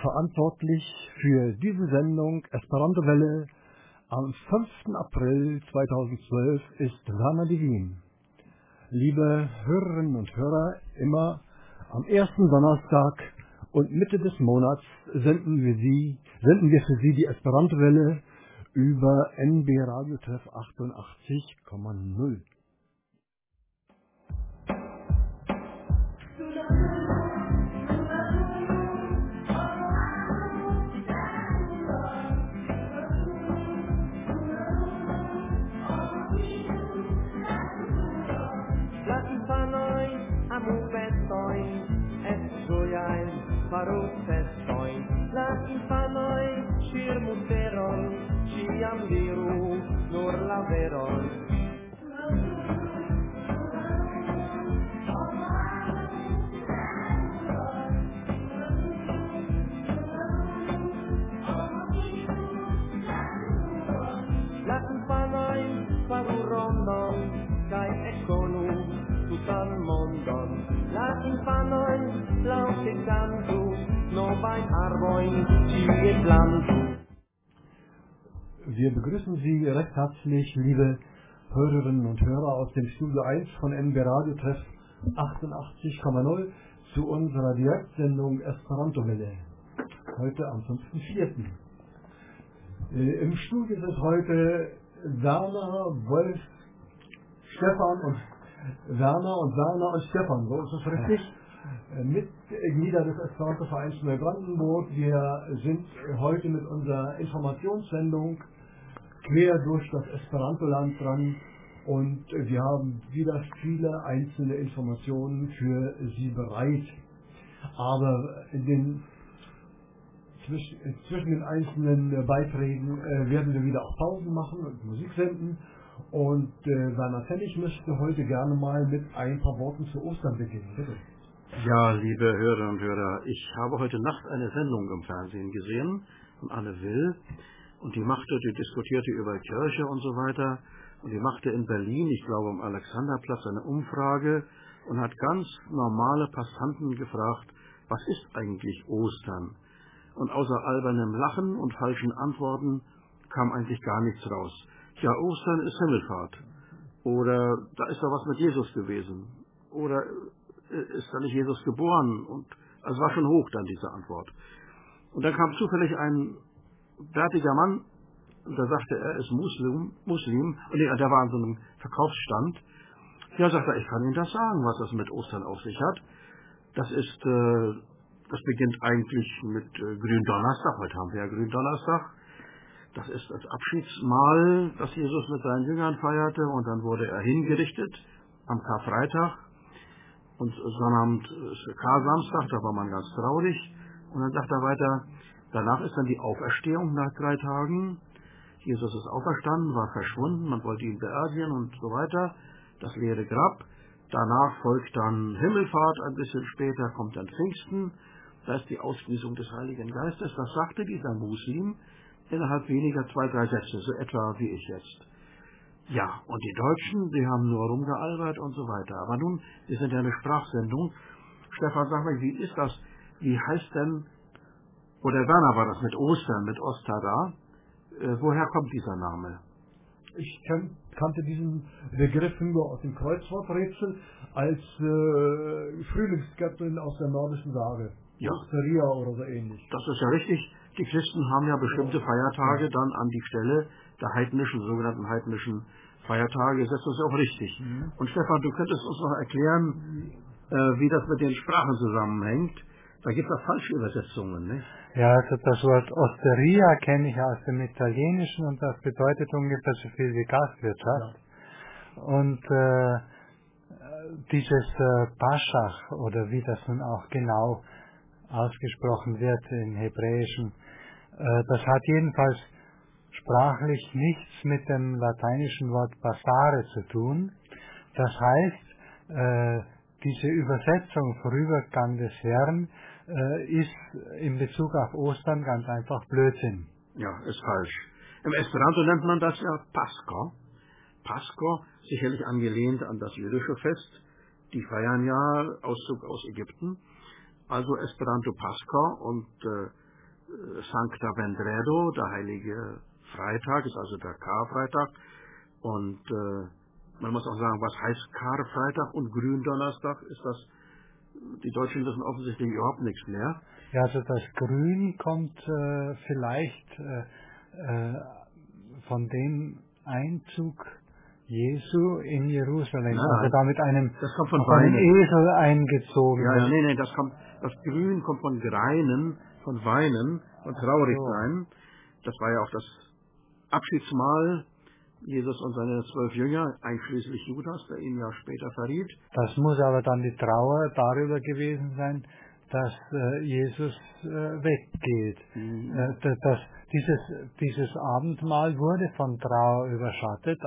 verantwortlich für diese Sendung Esperanto-Welle am 5. April 2012 ist Werner Divin. Liebe Hörerinnen und Hörer, immer am ersten Donnerstag und Mitte des Monats senden wir für Sie die Esperanto-Welle über NB Radio Treff 88,0. Farò festoi, la infanoi, cirmuteroi, ci ambiru, nur laveroi. La infanoi, faru rondon, kai econu, tutan mondon. La infanoi, laute cantu, no bei arboi, ci et plantu. Wir begrüßen Sie recht herzlich, liebe Hörerinnen und Hörer aus dem Studio 1 von NB Radio Treff 88,0 zu unserer Direktsendung Esperanto-Welle. Heute am 5.4. Im Studio sind heute Werner, Wolf, Stefan und Werner und Stefan, so ist es richtig? Mitglieder des Esperanto-Vereins Neubrandenburg. Wir sind heute mit unserer Informationssendung quer durch das Esperanto-Land dran und wir haben wieder viele einzelne Informationen für Sie bereit. Aber zwischen den einzelnen Beiträgen werden wir wieder auch Pausen machen und Musik senden. Und Werner Pfennig möchte heute gerne mal mit ein paar Worten zu Ostern beginnen. Bitte. Ja, liebe Hörerinnen und Hörer, ich habe heute Nacht eine Sendung im Fernsehen gesehen von Anne Will und die diskutierte über Kirche und so weiter und die machte in Berlin, ich glaube am Alexanderplatz, eine Umfrage und hat ganz normale Passanten gefragt, was ist eigentlich Ostern? Und außer albernem Lachen und falschen Antworten kam eigentlich gar nichts raus. Ja, Ostern ist Himmelfahrt. Oder da ist doch was mit Jesus gewesen. Oder ist da nicht Jesus geboren? Und also war schon hoch dann diese Antwort. Und dann kam zufällig ein bärtiger Mann, und da sagte er ist Muslim, und der war an so einem Verkaufsstand. Ja, sagt er, ich kann Ihnen das sagen, was das mit Ostern auf sich hat. Das beginnt eigentlich mit Gründonnerstag. Heute haben wir ja Gründonnerstag. Das ist das Abschiedsmahl, das Jesus mit seinen Jüngern feierte, und dann wurde er hingerichtet am Karfreitag. Und Sonnabend ist Kar-Samstag, da war man ganz traurig. Und dann sagt er weiter, danach ist dann die Auferstehung nach 3 Tagen. Jesus ist auferstanden, war verschwunden, man wollte ihn beerdigen und so weiter. Das leere Grab. Danach folgt dann Himmelfahrt, ein bisschen später kommt dann Pfingsten. Da ist die Ausgießung des Heiligen Geistes. Das sagte dieser Muslim innerhalb weniger 2, 3 Sätze, so etwa wie ich jetzt. Ja, und die Deutschen, die haben nur rumgealbert und so weiter. Aber nun, wir sind ja eine Sprachsendung. Stefan, sag mal, wie ist das? Wie heißt denn, oder Werner war das mit Ostern, mit Ostada? Woher kommt dieser Name? Ich kannte diesen Begriff nur aus dem Kreuzworträtsel als Frühlingsgöttin aus der nordischen Sage. Ja. Osteria oder so ähnlich. Das ist ja richtig. Die Christen haben ja bestimmte Feiertage dann an die Stelle der sogenannten heidnischen Feiertage. Das ist auch richtig. Mhm. Und Stefan, du könntest uns noch erklären, wie das mit den Sprachen zusammenhängt. Da gibt es falsche Übersetzungen, nicht? Ja, also das Wort Osteria kenne ich aus dem Italienischen und das bedeutet ungefähr so viel wie Gastwirtschaft. Ja. Und dieses Paschach, oder wie das nun auch genau ausgesprochen wird im Hebräischen, das hat jedenfalls sprachlich nichts mit dem lateinischen Wort passare zu tun. Das heißt, diese Übersetzung Vorübergang des Herrn ist in Bezug auf Ostern ganz einfach Blödsinn. Ja, ist falsch. Im Esperanto nennt man das ja Pascha. Pascha, sicherlich angelehnt an das jüdische Fest. Die feiern ja Auszug aus Ägypten. Also Esperanto Pascha, und Sancta Vendredo, der heilige Freitag, ist also der Karfreitag. Und man muss auch sagen, was heißt Karfreitag und Gründonnerstag? Die Deutschen wissen offensichtlich überhaupt nichts mehr. Ja, also das Grün kommt vielleicht von dem Einzug Jesu in Jerusalem, Nein, also da mit einem Weinen. Esel eingezogen. Ja, nee, das Grün kommt von Greinen, von Weinen, von Traurigsein. Das war ja auch das Abschiedsmahl Jesus und seine 12 Jünger, einschließlich Judas, der ihn ja später verriet. Das muss aber dann die Trauer darüber gewesen sein, dass Jesus weggeht. Dieses Abendmahl wurde von Trauer überschattet,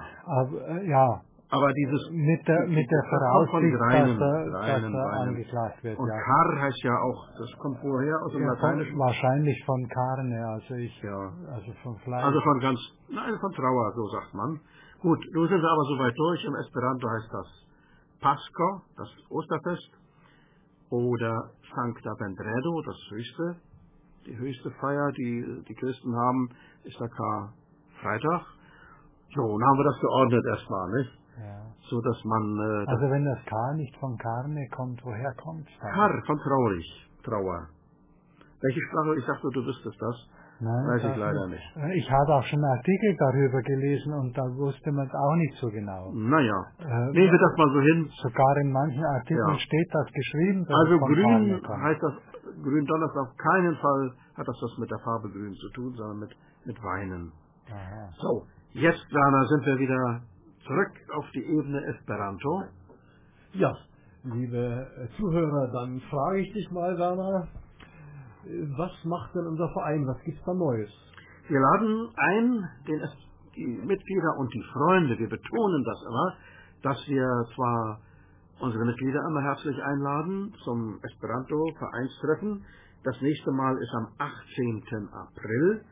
aber dieses mit der Voraussicht, dass er angeklagt wird. Und Kar heißt ja auch, das kommt woher aus dem Lateinischen? Wahrscheinlich von Carne, also von Fleisch. Also von Trauer, so sagt man. Gut, nun sind wir aber soweit durch. Im Esperanto heißt das Pascha, das Osterfest, oder Sancta Vendredo, die höchste Feier, die Christen haben, ist der Karfreitag. So, dann haben wir das geordnet erstmal, nicht? Ja. So, dass man... also wenn das Kar nicht von Carne kommt, woher kommt es dann? Kar, von Trauer. Welche Sprache? Ich dachte, du wüsstest das. Nein, weiß ich leider nicht. Ich habe auch schon Artikel darüber gelesen und da wusste man es auch nicht so genau. Naja, nehmen wir das mal so hin. Sogar in manchen Artikeln steht das geschrieben. Dass also es von grün kommt. heißt das, Gründonnerstag auf keinen Fall hat das was mit der Farbe grün zu tun, sondern mit Weinen. Aha. So, jetzt, Werner, sind wir wieder zurück auf die Ebene Esperanto. Ja, liebe Zuhörer, dann frage ich dich mal, Werner, was macht denn unser Verein? Was gibt's da Neues? Wir laden ein, die Mitglieder und die Freunde, wir betonen das immer, dass wir zwar unsere Mitglieder immer herzlich einladen zum Esperanto-Vereinstreffen. Das nächste Mal ist am 18. April,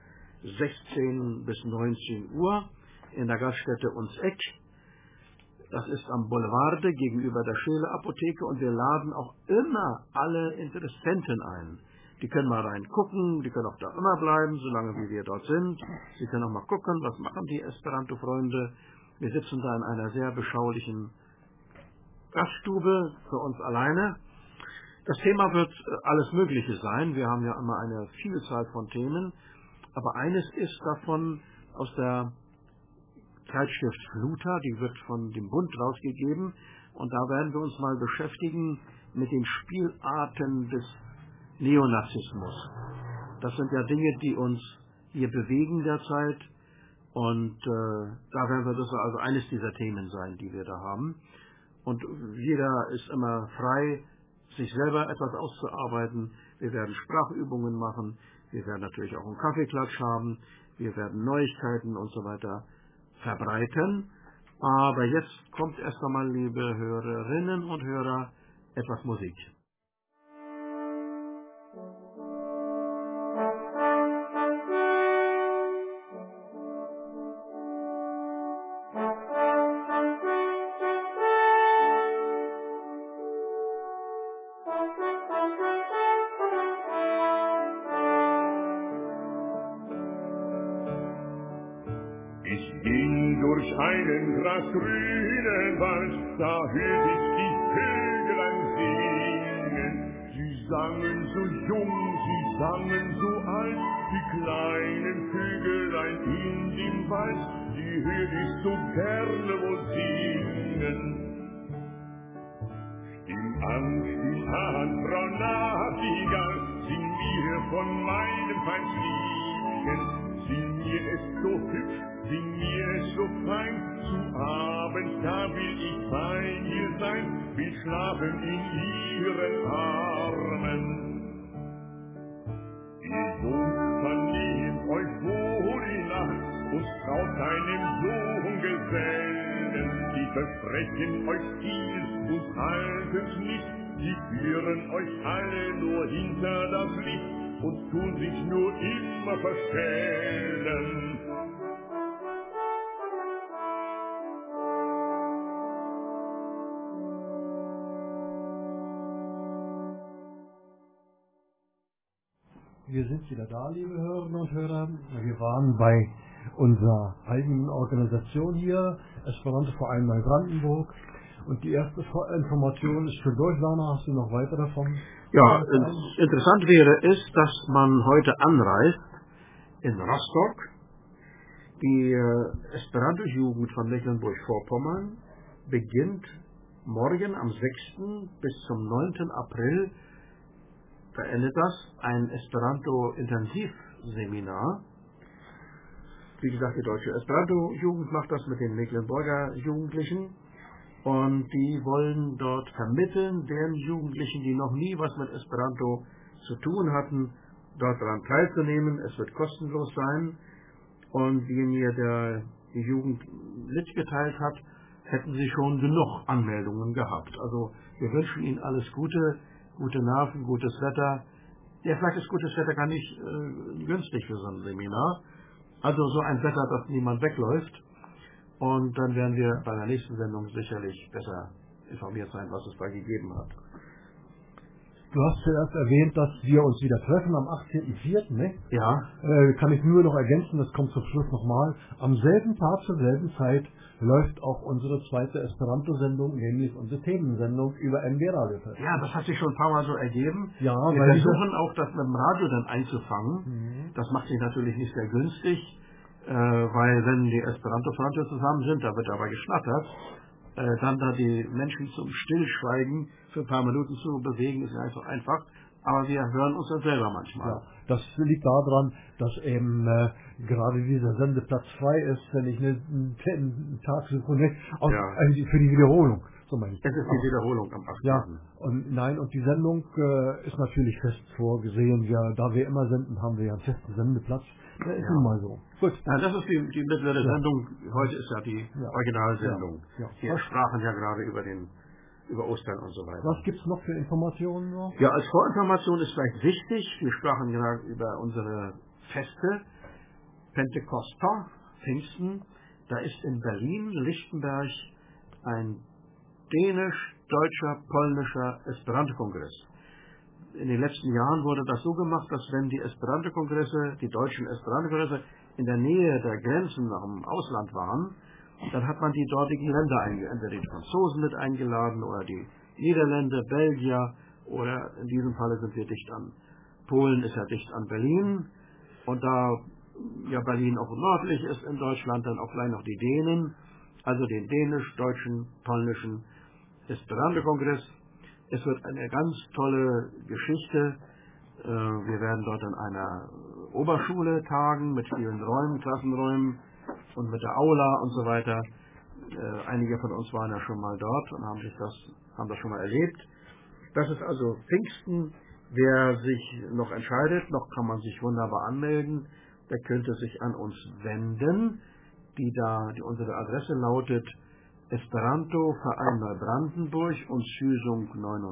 16 bis 19 Uhr, in der Gaststätte Uns Eck. Das ist am Boulevarde gegenüber der Scheele Apotheke und wir laden auch immer alle Interessenten ein. Die können mal reingucken, die können auch da immer bleiben, solange wie wir dort sind. Sie können auch mal gucken, was machen die Esperanto-Freunde. Wir sitzen da in einer sehr beschaulichen Gaststube für uns alleine. Das Thema wird alles Mögliche sein. Wir haben ja immer eine Vielzahl von Themen. Aber eines ist davon aus der Zeitschrift Fluta, die wird von dem Bund rausgegeben. Und da werden wir uns mal beschäftigen mit den Spielarten des Neonazismus. Das sind ja Dinge, die uns hier bewegen derzeit. Und da werden wir das also eines dieser Themen sein, die wir da haben. Und jeder ist immer frei, sich selber etwas auszuarbeiten. Wir werden Sprachübungen machen. Wir werden natürlich auch einen Kaffeeklatsch haben. Wir werden Neuigkeiten und so weiter verbreiten. Aber jetzt kommt erst einmal, liebe Hörerinnen und Hörer, etwas Musik. Grünen Wald, da hört ich die Vögelein singen. Sie sangen so jung, sie sangen so alt, die kleinen Vögelein in dem Wald, die hört ich so gerne wohl singen. Im Anstieg Frau Nachtigall, sing mir von meinem Feindsliebchen, sing mir es so hübsch, sing mir es so fein, zu Abend, da will ich bei ihr sein, will schlafen in ihren Armen. Ihr Sohn vernehmt euch wohl die Nacht und traut seinem Sohn-Gesellen. Die versprechen euch viel und haltet nicht, sie führen euch alle nur hinter das Licht und tun sich nur immer verstellen. Wir sind wieder da, liebe Hörerinnen und Hörer. Wir waren bei unserer eigenen Organisation hier, Esperanto-Verein Neubrandenburg. Und die erste Information ist schon durch. Werner, hast du noch weiter davon? Ja, interessant wäre es, dass man heute anreist in Rostock. Die Esperanto-Jugend von Mecklenburg-Vorpommern beginnt morgen am 6. bis zum 9. April, beendet das, ein Esperanto-Intensivseminar. Wie gesagt, die deutsche Esperanto-Jugend macht das mit den Mecklenburger Jugendlichen. Und die wollen dort vermitteln, den Jugendlichen, die noch nie was mit Esperanto zu tun hatten, dort daran teilzunehmen. Es wird kostenlos sein. Und wie mir die Jugend mitgeteilt hat, hätten sie schon genug Anmeldungen gehabt. Also wir wünschen ihnen alles Gute, gute Nerven, gutes Wetter. Ja, vielleicht ist gutes Wetter gar nicht günstig für so ein Seminar. Also so ein Wetter, dass niemand wegläuft. Und dann werden wir bei der nächsten Sendung sicherlich besser informiert sein, was es da gegeben hat. Du hast zuerst erwähnt, dass wir uns wieder treffen am 18.04., ne? Ja. Kann ich nur noch ergänzen, das kommt zum Schluss nochmal. Am selben Tag, zur selben Zeit, läuft auch unsere zweite Esperanto-Sendung, nämlich unsere Themensendung über MB Radio. Ja, das hat sich schon ein paar Mal so ergeben. Ja, wir weil versuchen auch, das mit dem Radio dann einzufangen. Das macht sich natürlich nicht sehr günstig, weil wenn die Esperanto-Freunde zusammen sind, da wird aber geschnattert. Dann da die Menschen zum Stillschweigen für ein paar Minuten zu bewegen, ist nicht so einfach. Aber wir hören uns dann selber manchmal. Ja, das liegt daran, dass eben gerade dieser Sendeplatz frei ist, wenn ich einen Tag suche, ne? Für die Wiederholung. So meine ich. Es ist die Wiederholung am 8. Ja, und die Sendung ist natürlich fest vorgesehen. Da wir immer senden, haben wir ja einen festen Sendeplatz. Das ist nun mal so. Gut. Ja, das ist die mittlere Sendung. Heute ist ja die Originalsendung. Wir sprachen ja gerade über Ostern und so weiter. Was gibt es noch für Informationen noch? Ja, als Vorinformation ist vielleicht wichtig, wir sprachen gerade über unsere Feste, Pentekosta, Pfingsten. Da ist in Berlin, Lichtenberg, ein dänisch-deutscher, polnischer Esperanto-Kongress. In den letzten Jahren wurde das so gemacht, dass wenn die Esperanto-Kongresse, die deutschen Esperanto-Kongresse in der Nähe der Grenzen nach dem Ausland waren, dann hat man die dortigen Länder entweder die Franzosen mit eingeladen oder die Niederländer, Belgier oder in diesem Falle sind wir dicht an Polen, ist ja dicht an Berlin und da ja Berlin auch nördlich ist in Deutschland, dann auch gleich noch die Dänen, also den dänisch-deutschen, polnischen Esperanto-Kongress. Es wird eine ganz tolle Geschichte. Wir werden dort in einer Oberschule tagen mit vielen Räumen, Klassenräumen und mit der Aula und so weiter. Einige von uns waren ja schon mal dort und haben das schon mal erlebt. Das ist also Pfingsten. Wer sich noch entscheidet, noch kann man sich wunderbar anmelden. Der könnte sich an uns wenden. Unsere Adresse lautet Esperanto Verein Neubrandenburg und Schüsung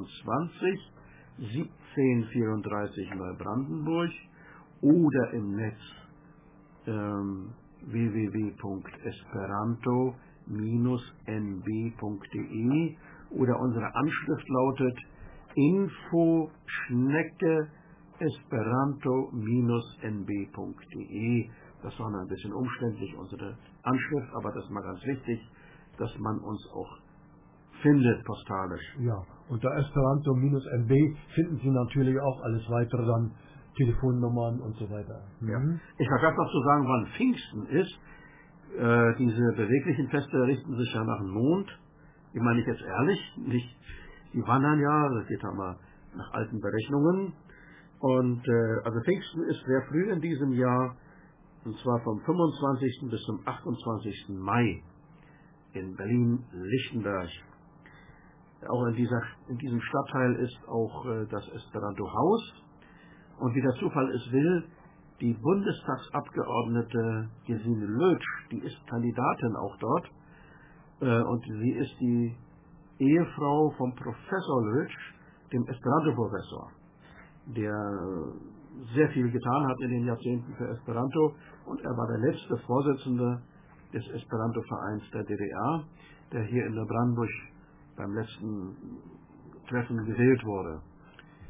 29 1734 Neubrandenburg oder im Netz www.esperanto-nb.de oder unsere Anschrift lautet info@esperanto-nb.de. Das war noch ein bisschen umständlich, unsere Anschrift, aber das ist mal ganz wichtig, dass man uns auch findet, postalisch. Ja, unter Esperanto-NB finden Sie natürlich auch alles weitere, dann Telefonnummern und so weiter. Ja. Ich vergaß noch zu sagen, wann Pfingsten ist. Diese beweglichen Feste richten sich ja nach dem Mond. Die meine ich jetzt ehrlich, nicht. Die wandern ja, das geht ja mal nach alten Berechnungen. Und also Pfingsten ist sehr früh in diesem Jahr, und zwar vom 25. bis zum 28. Mai in Berlin-Lichtenberg. Auch in diesem Stadtteil ist auch das Esperanto-Haus. Und wie der Zufall es will, die Bundestagsabgeordnete Gesine Lötsch, die ist Kandidatin auch dort. Und sie ist die Ehefrau vom Professor Lötsch, dem Esperanto-Professor, der sehr viel getan hat in den Jahrzehnten für Esperanto. Und er war der letzte Vorsitzende des Esperanto-Vereins der DDR, der hier in Neubrandenburg beim letzten Treffen gewählt wurde.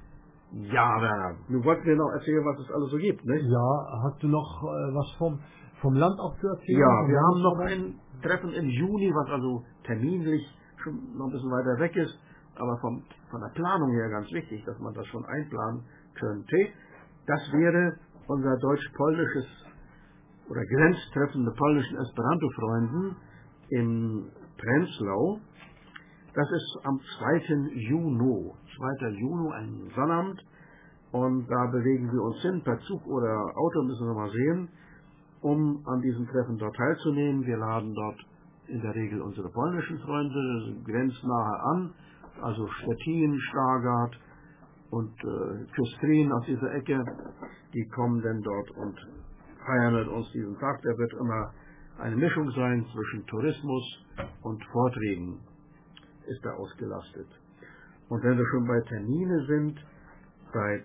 Ja, Werner, du wolltest mir noch erzählen, was es alles so gibt, nicht? Ja, hast du noch was vom Land auch zu erzählen? Ja, wir haben noch ein Treffen im Juni, was also terminlich schon noch ein bisschen weiter weg ist, aber von der Planung her ganz wichtig, dass man das schon einplanen könnte. Das wäre unser deutsch-polnisches oder Grenztreffen mit polnischen Esperanto-Freunden in Prenzlau. Das ist am 2. Juni, ein Sonnabend, und da bewegen wir uns hin, per Zug oder Auto, müssen wir mal sehen, um an diesem Treffen dort teilzunehmen. Wir laden dort in der Regel unsere polnischen Freunde grenznahe an, also Stettin, Stargard und Küstrin aus dieser Ecke. Die kommen dann dort und feiern mit uns diesen Tag. Der wird immer eine Mischung sein zwischen Tourismus und Vorträgen, ist da ausgelastet. Und wenn wir schon bei Termine sind, seit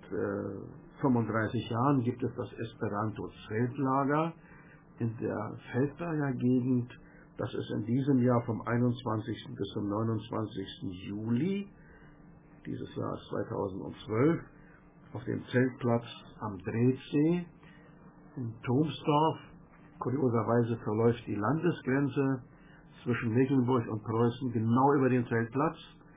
35 Jahren gibt es das Esperanto-Zeltlager in der Feldberger Gegend. Das ist in diesem Jahr vom 21. bis zum 29. Juli, dieses Jahr ist 2012, auf dem Zeltplatz am Drehsee in Thomsdorf. Kurioserweise verläuft die Landesgrenze zwischen Mecklenburg und Preußen genau über den Zeltplatz.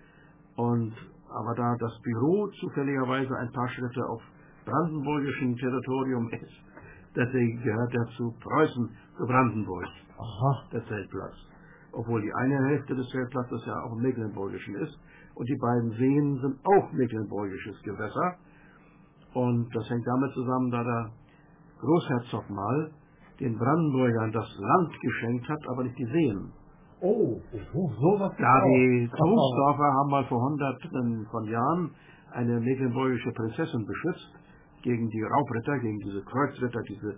Aber da das Büro zufälligerweise ein paar Schritte auf brandenburgischem Territorium ist, deswegen gehört er zu Preußen, zu Brandenburg, der Zeltplatz. Obwohl die eine Hälfte des Zeltplatzes ja auch im Mecklenburgischen ist. Und die beiden Seen sind auch mecklenburgisches Gewässer. Und das hängt damit zusammen, da der Großherzog mal den Brandenburgern das Land geschenkt hat, aber nicht die Seen. Oh, sowas. Ja, die Tromsdorfer haben mal vor Hunderten von Jahren eine mecklenburgische Prinzessin beschützt gegen die Raubritter, gegen diese Kreuzritter, diese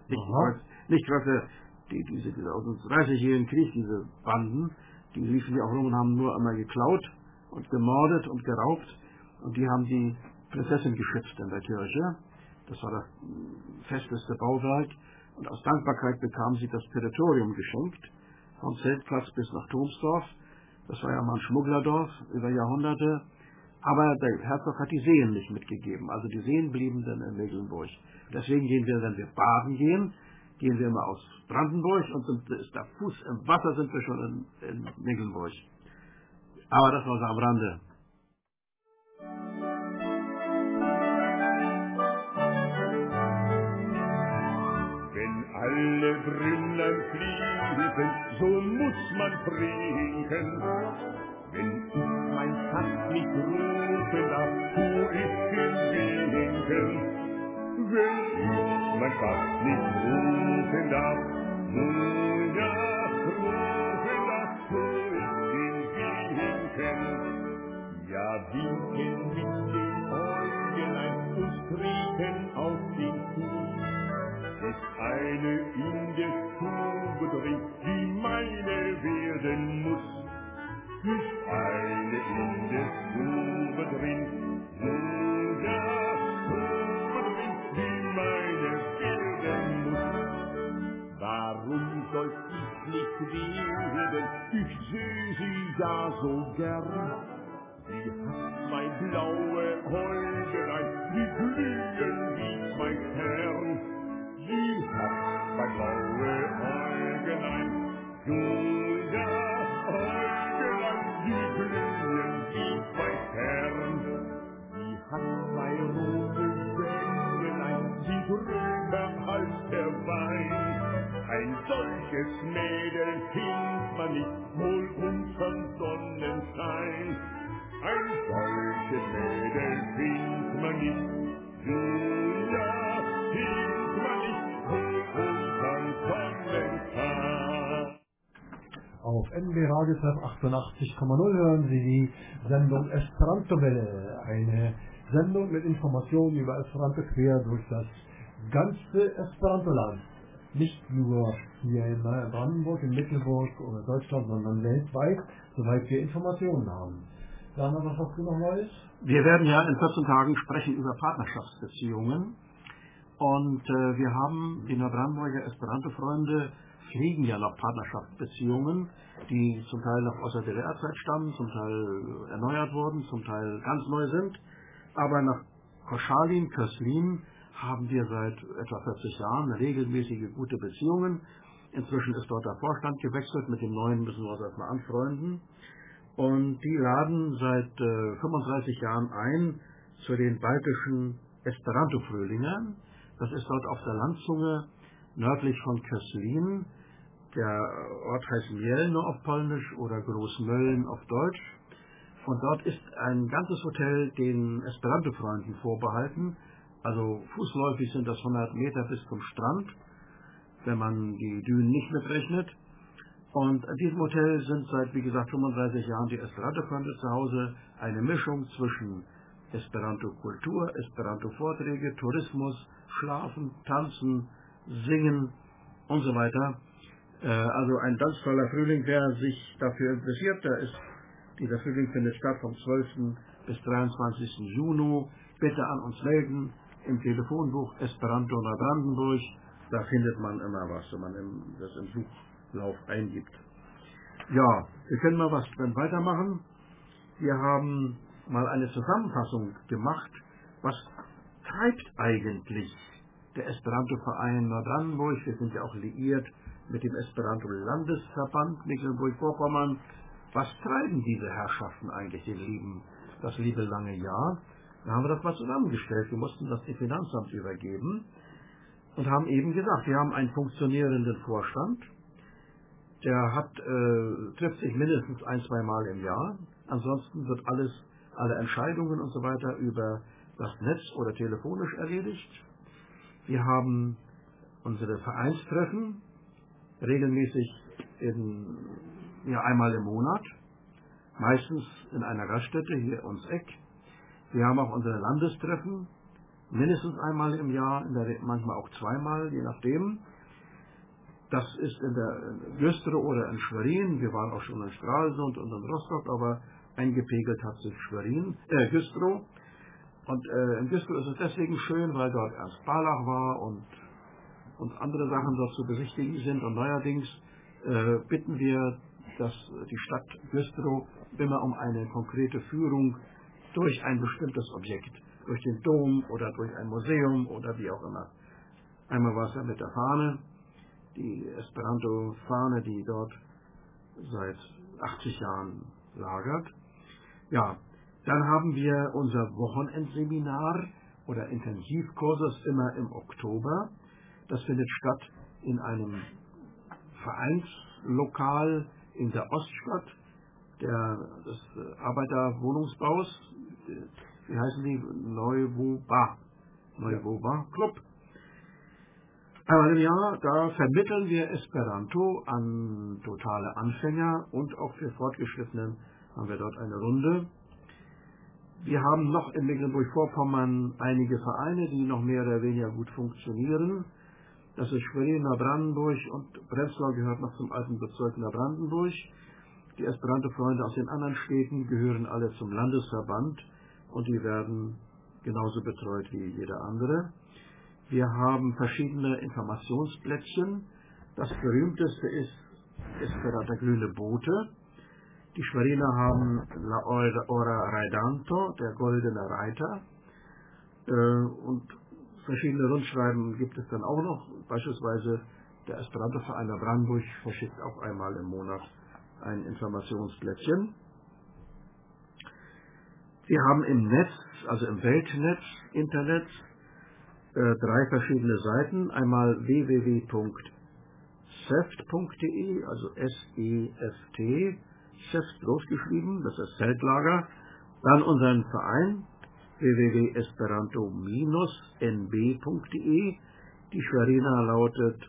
diese aus dem 30-jährigen Krieg, diese Banden, die liefen ja auch rum und haben nur einmal geklaut und gemordet und geraubt, und die haben die Prinzessin geschützt in der Kirche. Das war das festeste Bauwerk, und aus Dankbarkeit bekam sie das Territorium geschenkt, vom Zeltplatz bis nach Thomsdorf. Das war ja mal ein Schmugglerdorf über Jahrhunderte. Aber der Herzog hat die Seen nicht mitgegeben. Also die Seen blieben dann in Mecklenburg. Deswegen gehen wir, wenn wir baden gehen wir immer aus Brandenburg, und ist der Fuß im Wasser, sind wir schon in Mecklenburg. Aber das war so am Rande. Wenn alle Brünnlein fließen, so muss man trinken. Wenn ich mein Schatz nicht rufen darf, tu ich ihn winken. Wenn ich mein Schatz nicht rufen darf, nun ja, rufen darf, tu ich ihn winken. Ja, winken mit den Äugelein und trinken auf den Fuß. Ist eine in der Stube drin, die meine werden muss. Ist eine in der Stube drin, in der Stube drin, die meine werden muss. Warum soll ich nicht werden? Ich seh sie ja so gern. Sie hat zwei blaue Äugelein, die glühen wie zwei Stern. Sie hat zwei blaue Äugelein, Julia Äugelein, die glühen wie zwei Stern. Sie hat zwei rote Bändelein, die drüber als der Wein. Ein solches Mädel findet man nicht wohl unterm Sonnenschein. Ein solches Mädel findet man nicht, Julia, findet man nicht wohl unterm Sonnenschein. Auf NB Radiotreff 88,0 hören Sie die Sendung Esperanto-Welle, eine Sendung mit Informationen über Esperanto quer durch das ganze Esperantoland. Nicht nur hier in Brandenburg, in Mecklenburg oder Deutschland, sondern weltweit, soweit wir Informationen haben. Werner, was hast du noch Neues? Wir werden ja in 14 Tagen sprechen über Partnerschaftsbeziehungen. Und wir haben die Neubrandenburger Esperanto-Freunde pflegen ja noch Partnerschaftsbeziehungen, die zum Teil noch aus der DDR-Zeit stammen, zum Teil erneuert wurden, zum Teil ganz neu sind. Aber nach Koschalin, Köslin haben wir seit etwa 40 Jahren regelmäßige gute Beziehungen. Inzwischen ist dort der Vorstand gewechselt, mit dem neuen müssen wir uns erstmal anfreunden. Und die laden seit 35 Jahren ein zu den baltischen Esperanto-Frühlingern. Das ist dort auf der Landzunge nördlich von Köslin. Der Ort heißt Mielno auf Polnisch oder Großmölln auf Deutsch. Und dort ist ein ganzes Hotel den Esperanto-Freunden vorbehalten. Also fußläufig sind das 100 Meter bis zum Strand, wenn man die Dünen nicht mitrechnet. Und in diesem Hotel sind seit, wie gesagt, 35 Jahren die Esperanto-Freunde zu Hause. Eine Mischung zwischen Esperanto-Kultur, Esperanto-Vorträge, Tourismus, Schlafen, Tanzen, Singen und so weiter. Also ein ganz toller Frühling, wer sich dafür interessiert. Dieser Frühling findet statt vom 12. bis 23. Juni. Bitte an uns melden im Telefonbuch Esperanto Neubrandenburg. Da findet man immer was, wenn man das im Suchlauf eingibt. Ja, wir können mal was weitermachen. Wir haben mal eine Zusammenfassung gemacht. Was treibt eigentlich der Esperanto-Verein Neubrandenburg? Wir sind ja auch liiert mit dem Esperanto-Landesverband Mecklenburg-Vorpommern. Was treiben diese Herrschaften eigentlich das liebe lange Jahr? Da haben wir das mal zusammengestellt. Wir mussten das dem Finanzamt übergeben und haben eben gesagt, wir haben einen funktionierenden Vorstand. Der trifft sich mindestens 1-2 Mal im Jahr. Ansonsten wird alle Entscheidungen und so weiter über das Netz oder telefonisch erledigt. Wir haben unsere Vereinstreffen regelmäßig einmal im Monat, meistens in einer Gaststätte hier ums Eck. Wir haben auch unsere Landestreffen, mindestens einmal im Jahr, manchmal auch 2-mal, je nachdem. Das ist in der Güstrow oder in Schwerin. Wir waren auch schon in Stralsund und in Rostock, aber eingepegelt hat sich Güstrow. Und in Güstrow ist es deswegen schön, weil dort Ernst Barlach war und andere Sachen dort zu besichtigen sind. Und neuerdings bitten wir die Stadt Güstrow immer um eine konkrete Führung durch ein bestimmtes Objekt, durch den Dom oder durch ein Museum oder wie auch immer. Einmal war es ja mit der Fahne, die Esperanto-Fahne, die dort seit 80 Jahren lagert. Ja, dann haben wir unser Wochenendseminar oder Intensivkursus immer im Oktober. Das findet statt in einem Vereinslokal in der Oststadt des Arbeiterwohnungsbaus. Wie heißen die? Neuwoba Club. Einmal im Jahr, da vermitteln wir Esperanto an totale Anfänger und auch für Fortgeschrittene haben wir dort eine Runde. Wir haben noch in Mecklenburg-Vorpommern einige Vereine, die noch mehr oder weniger gut funktionieren. Das ist Schwerin, Neubrandenburg und Prenzlau gehört noch zum alten Bezirk Neubrandenburg. Die Esperanto-Freunde aus den anderen Städten gehören alle zum Landesverband und die werden genauso betreut wie jeder andere. Wir haben verschiedene Informationsplättchen. Das berühmteste ist Esperanto Grüne Boote. Die Schweriner haben La Ora Raidanto, der goldene Reiter. Und verschiedene Rundschreiben gibt es dann auch noch. Beispielsweise der Esperanto-Verein Brandenburg verschickt auch einmal im Monat ein Informationsplättchen. Wir haben im Netz, also im Weltnetz, Internet, 3 verschiedene Seiten. Einmal www.seft.de, also S-E-F-T, Seft großgeschrieben, das ist Zeltlager. Dann unseren Verein, www.esperanto-nb.de. Die Schweriner lautet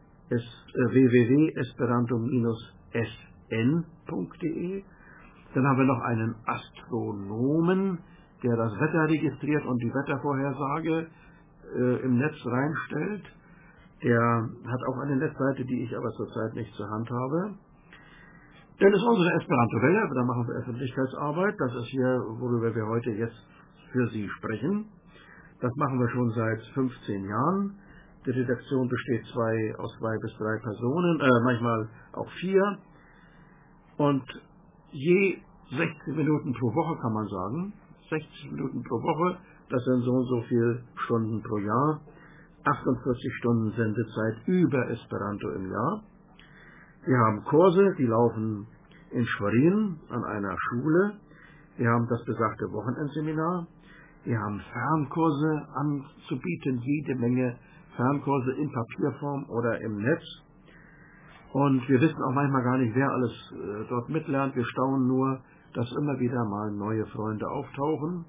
www.esperanto-sn.de. Dann haben wir noch einen Astronomen, der das Wetter registriert und die Wettervorhersage im Netz reinstellt. Der hat auch eine Netzseite, die ich aber zurzeit nicht zur Hand habe. Dann ist unsere Esperanto-Welle, da machen wir Öffentlichkeitsarbeit. Das ist hier, worüber wir heute jetzt für Sie sprechen. Das machen wir schon seit 15 Jahren. Die Redaktion besteht aus 2 bis 3 Personen, manchmal auch 4. Und je 60 Minuten pro Woche kann man sagen, 60 Minuten pro Woche das sind so und so viele Stunden pro Jahr, 48 Stunden Sendezeit über Esperanto im Jahr. Wir haben Kurse, die laufen in Schwerin an einer Schule. Wir haben das besagte Wochenendseminar. Wir haben Fernkurse anzubieten, jede Menge Fernkurse in Papierform oder im Netz. Und wir wissen auch manchmal gar nicht, wer alles dort mitlernt. Wir staunen nur, dass immer wieder mal neue Freunde auftauchen.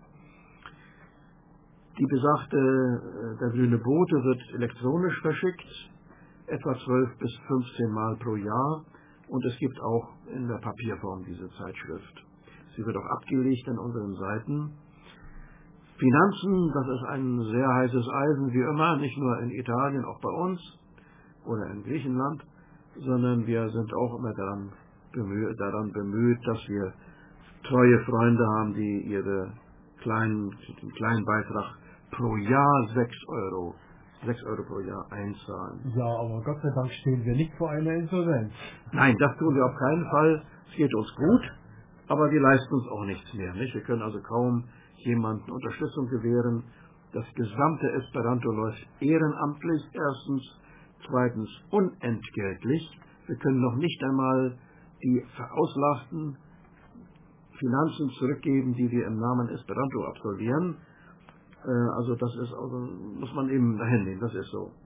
Die besagte, der grüne Bote wird elektronisch verschickt, etwa 12 bis 15 Mal pro Jahr. Und es gibt auch in der Papierform diese Zeitschrift. Sie wird auch abgelegt an unseren Seiten. Finanzen, das ist ein sehr heißes Eisen, wie immer, nicht nur in Italien, auch bei uns oder in Griechenland, sondern wir sind auch immer daran bemüht, dass wir treue Freunde haben, die den kleinen Beitrag pro Jahr 6 Euro pro Jahr einzahlen. Ja, aber Gott sei Dank stehen wir nicht vor einer Insolvenz. Nein, das tun wir auf keinen Fall. Es geht uns gut, aber wir leisten uns auch nichts mehr. Nicht? Wir können also kaum jemanden Unterstützung gewähren. Das gesamte Esperanto läuft ehrenamtlich, erstens. Zweitens unentgeltlich. Wir können noch nicht einmal die verauslachten Finanzen zurückgeben, die wir im Namen Esperanto absolvieren. Also das ist, muss man eben dahin nehmen, das ist so.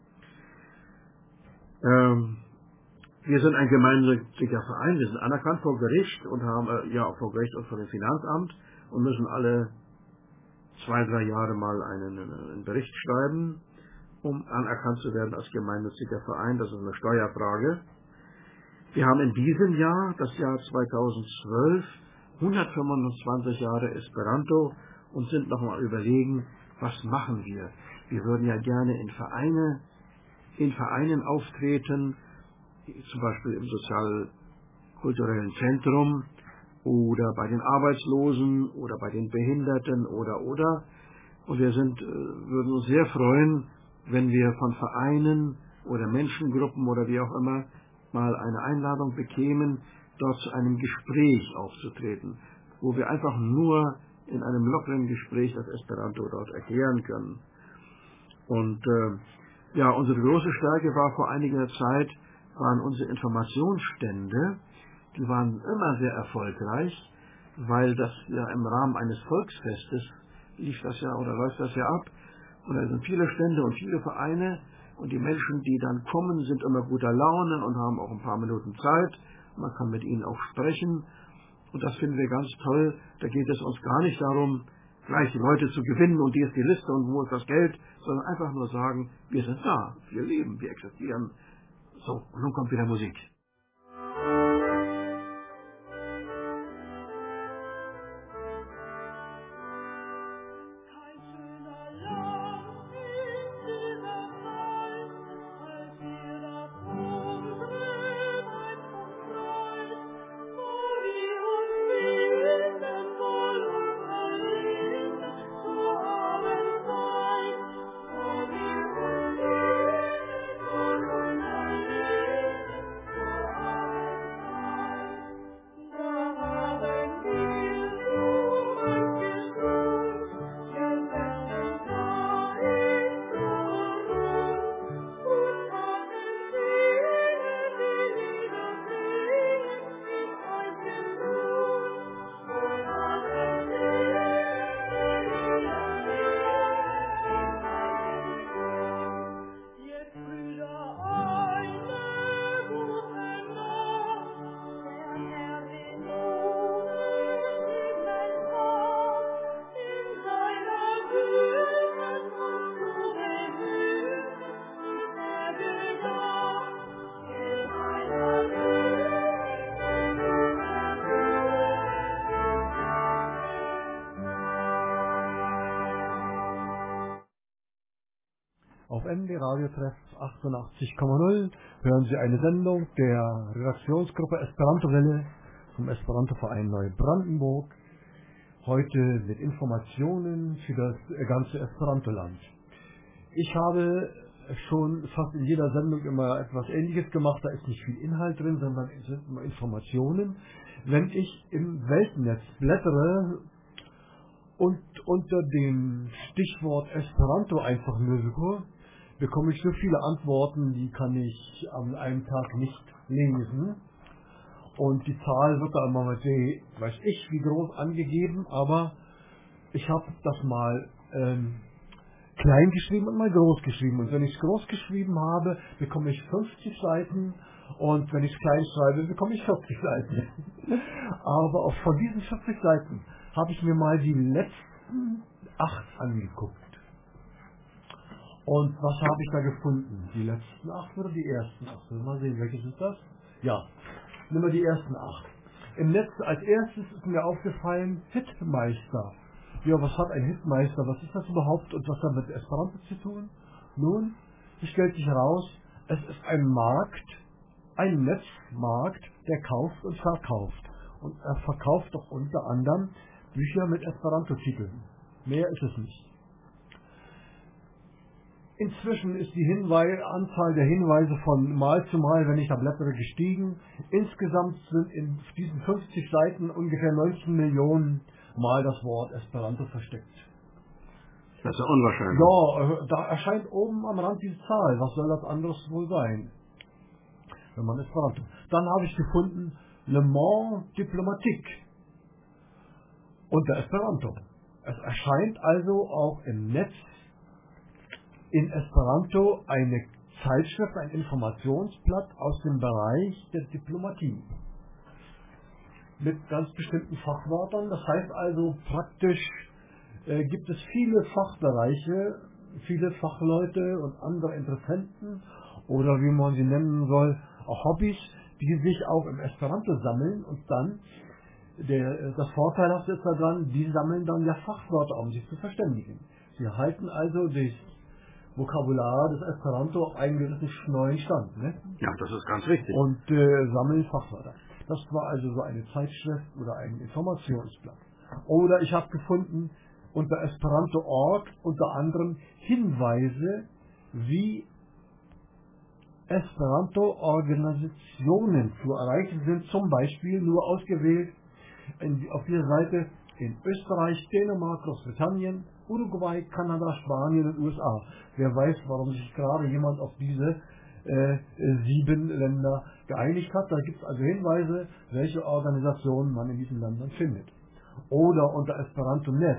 Wir sind ein gemeinnütziger Verein, wir sind anerkannt vor Gericht und haben, auch vor Gericht und vor dem Finanzamt und müssen alle 2-3 Jahre mal einen Bericht schreiben, um anerkannt zu werden als gemeinnütziger Verein. Das ist eine Steuerfrage. Wir haben in diesem Jahr, das Jahr 2012, 125 Jahre Esperanto und sind noch mal überlegen, was machen wir? Wir würden ja gerne in Vereinen auftreten, zum Beispiel im sozial-kulturellen Zentrum oder bei den Arbeitslosen oder bei den Behinderten oder. Und wir würden uns sehr freuen, wenn wir von Vereinen oder Menschengruppen oder wie auch immer mal eine Einladung bekämen, dort zu einem Gespräch aufzutreten, wo wir einfach nur in einem lockeren Gespräch das Esperanto dort erklären können. Und unsere große Stärke war vor einiger Zeit, waren unsere Informationsstände, die waren immer sehr erfolgreich, weil das ja im Rahmen eines Volksfestes läuft das ja ab. Und da sind viele Stände und viele Vereine und die Menschen, die dann kommen, sind immer guter Laune und haben auch ein paar Minuten Zeit. Man kann mit ihnen auch sprechen und das finden wir ganz toll. Da geht es uns gar nicht darum, gleich Leute zu gewinnen und die ist die Liste und wo ist das Geld, sondern einfach nur sagen, wir sind da, wir leben, wir existieren. So, und nun kommt wieder Musik. Auf MD Radio Treff 88,0 hören Sie eine Sendung der Redaktionsgruppe Esperanto-Welle vom Esperanto-Verein Neubrandenburg. Heute mit Informationen für das ganze Esperanto-Land. Ich habe schon fast in jeder Sendung immer etwas Ähnliches gemacht. Da ist nicht viel Inhalt drin, sondern es sind immer Informationen. Wenn ich im Weltnetz blättere Und unter dem Stichwort Esperanto einfach nur so bekomme ich so viele Antworten, die kann ich an einem Tag nicht lesen. Und die Zahl wird da immer mit, weiß ich, wie groß angegeben, aber ich habe das mal klein geschrieben und mal groß geschrieben. Und wenn ich es groß geschrieben habe, bekomme ich 50 Seiten. Und wenn ich es klein schreibe, bekomme ich 40 Seiten. Aber auch von diesen 40 Seiten habe ich mir mal die letzten 8 angeguckt. Und was habe ich da gefunden? Die letzten 8 oder die ersten 8? Mal sehen, welches ist das? Ja, nehmen wir die ersten 8. Im Netz als erstes ist mir aufgefallen, Hitmeister. Ja, was hat ein Hitmeister? Was ist das überhaupt und was hat mit Esperanto zu tun? Nun, es stellt sich heraus, es ist ein Markt, ein Netzmarkt, der kauft und verkauft. Und er verkauft doch unter anderem Bücher mit Esperanto-Titeln. Mehr ist es nicht. Inzwischen ist die Anzahl der Hinweise von Mal zu Mal, wenn ich da blättere, gestiegen. Insgesamt sind in diesen 50 Seiten ungefähr 19 Millionen Mal das Wort Esperanto versteckt. Das ist ja unwahrscheinlich. Ja, da erscheint oben am Rand diese Zahl. Was soll das anderes wohl sein? Wenn man Esperanto. Dann habe ich gefunden, Le Mans Diplomatique unter Esperanto. Es erscheint also auch im Netz in Esperanto eine Zeitschrift, ein Informationsblatt aus dem Bereich der Diplomatie. Mit ganz bestimmten Fachwörtern. Das heißt also praktisch gibt es viele Fachbereiche, viele Fachleute und andere Interessenten oder wie man sie nennen soll, auch Hobbys, die sich auch im Esperanto sammeln und dann, das Vorteilhafte ist daran, die sammeln dann ja Fachwörter, um sich zu verständigen. Sie halten also das Vokabular des Esperanto auf einen gewissen neuen Stand. Ne? Ja, das ist ganz richtig. Und sammeln Fachwörter. Das war also so eine Zeitschrift oder ein Informationsblatt. Oder ich habe gefunden, unter Esperanto.org unter anderem Hinweise, wie Esperanto-Organisationen zu erreichen sind, zum Beispiel nur ausgewählt auf dieser Seite in Österreich, Dänemark, Großbritannien, Uruguay, Kanada, Spanien und USA. Wer weiß, warum sich gerade jemand auf diese 7 Länder geeinigt hat. Da gibt es also Hinweise, welche Organisationen man in diesen Ländern findet. Oder unter Esperanto.net.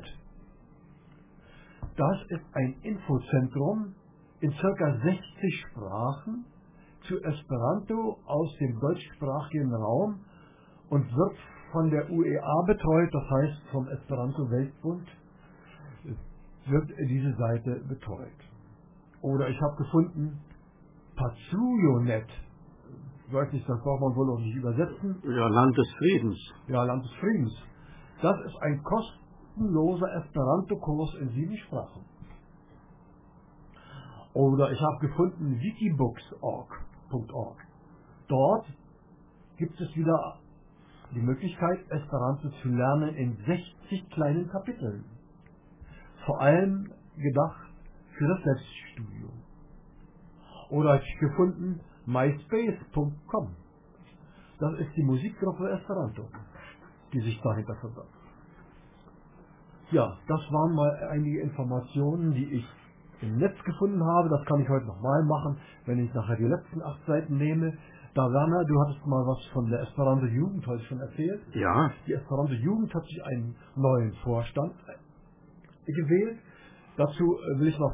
Das ist ein Infozentrum in ca. 60 Sprachen zu Esperanto aus dem deutschsprachigen Raum und wird von der UEA betreut, das heißt vom Esperanto-Weltbund wird diese Seite betreut. Oder ich habe gefunden, Patsuyo.net. Ich weiß nicht, das braucht man wohl auch nicht übersetzen. Ja, Land des Friedens. Ja, Land des Friedens. Das ist ein kostenloser Esperanto-Kurs in 7 Sprachen. Oder ich habe gefunden wikibooks.org. Dort gibt es wieder die Möglichkeit, Esperanto zu lernen in 60 kleinen Kapiteln. Vor allem gedacht für das Selbststudium. Oder habe ich gefunden myspace.com. Das ist die Musikgruppe Esperanto, die sich dahinter verbirgt. Ja, das waren mal einige Informationen, die ich im Netz gefunden habe. Das kann ich heute nochmal machen, wenn ich nachher die letzten 8 Seiten nehme. Da, Werner, du hattest mal was von der Esperanto-Jugend heute schon erzählt. Ja. Die Esperanto-Jugend hat sich einen neuen Vorstand gewählt. Dazu will ich mal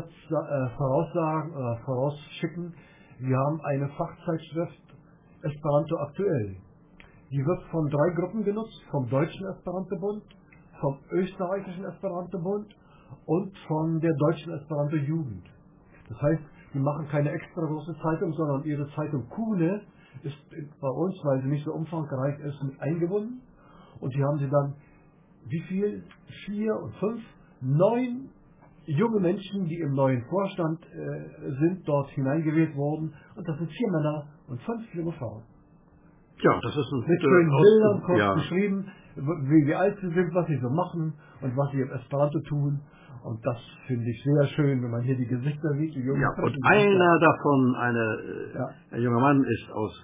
vorausschicken, wir haben eine Fachzeitschrift Esperanto aktuell. Die wird von 3 Gruppen genutzt, vom Deutschen Esperanto-Bund, vom Österreichischen Esperanto-Bund und von der Deutschen Esperanto-Jugend. Das heißt, die machen keine extra große Zeitung, sondern ihre Zeitung Kuhne ist bei uns, weil sie nicht so umfangreich ist, mit eingebunden. Und die haben sie dann, wie viel? 4 und 5, 9 junge Menschen, die im neuen Vorstand sind, dort hineingewählt worden. Und das sind 4 Männer und 5 junge Frauen. Ja, das ist ein mit schönen Bildern kurz beschrieben, wie alt sie sind, was sie so machen und was sie im Esperanto tun. Und das finde ich sehr schön, wenn man hier die Gesichter sieht. Die jungen und einer davon, ein junger Mann, ist aus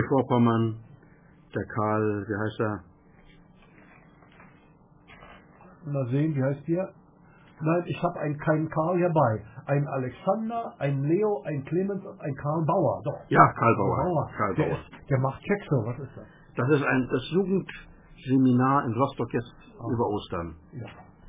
Mecklenburg-Vorpommern, der Karl, wie heißt er? mal sehen, wie heißt der? Nein, ich habe keinen Karl hierbei. Ein Alexander, ein Leo, ein Clemens und ein Karl Bauer. Doch. Ja, Karl Bauer. Karl Bauer. Der macht Kekse, was ist das? Das ist das Jugendseminar in Rostock jetzt über Ostern. Ja.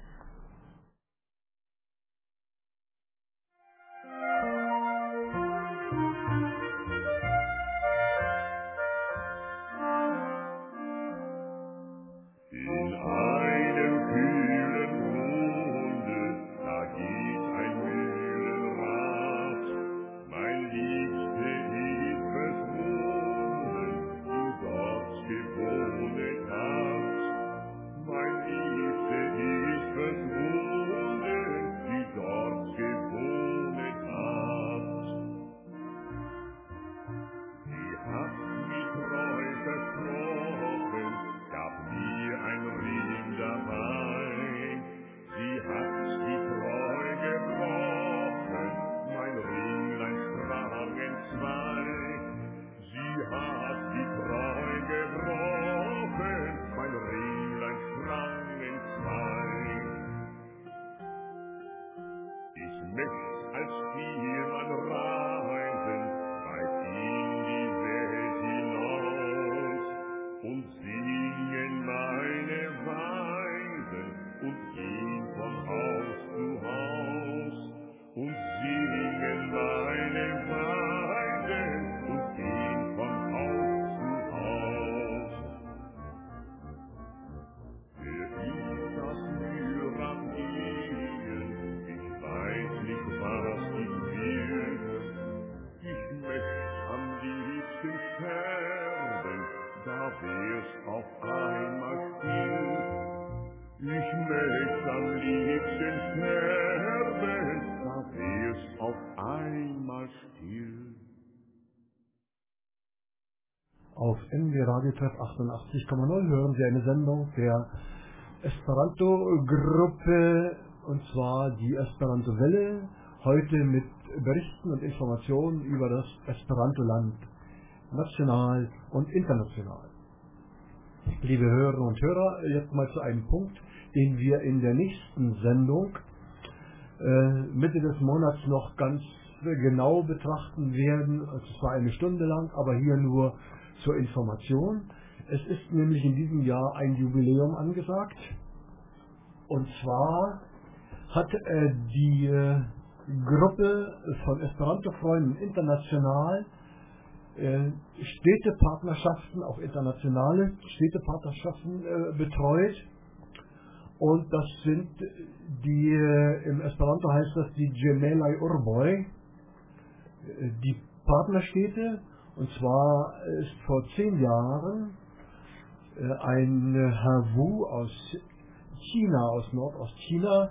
Auf NB Radio Treff 88,0 hören Sie eine Sendung der Esperanto-Gruppe, und zwar die Esperanto-Welle, heute mit Berichten und Informationen über das Esperanto-Land, national und international. Liebe Hörerinnen und Hörer, jetzt mal zu einem Punkt, den wir in der nächsten Sendung Mitte des Monats noch ganz genau betrachten werden, und zwar eine Stunde lang, aber hier nur zur Information. Es ist nämlich in diesem Jahr ein Jubiläum angesagt, und zwar hat die Gruppe von Esperanto-Freunden international Städtepartnerschaften, auch internationale Städtepartnerschaften betreut, und das sind die, im Esperanto heißt das die Gemelaj Urboj, die Partnerstädte. Und zwar ist vor 10 Jahren ein Herr Wu aus China, aus Nordostchina,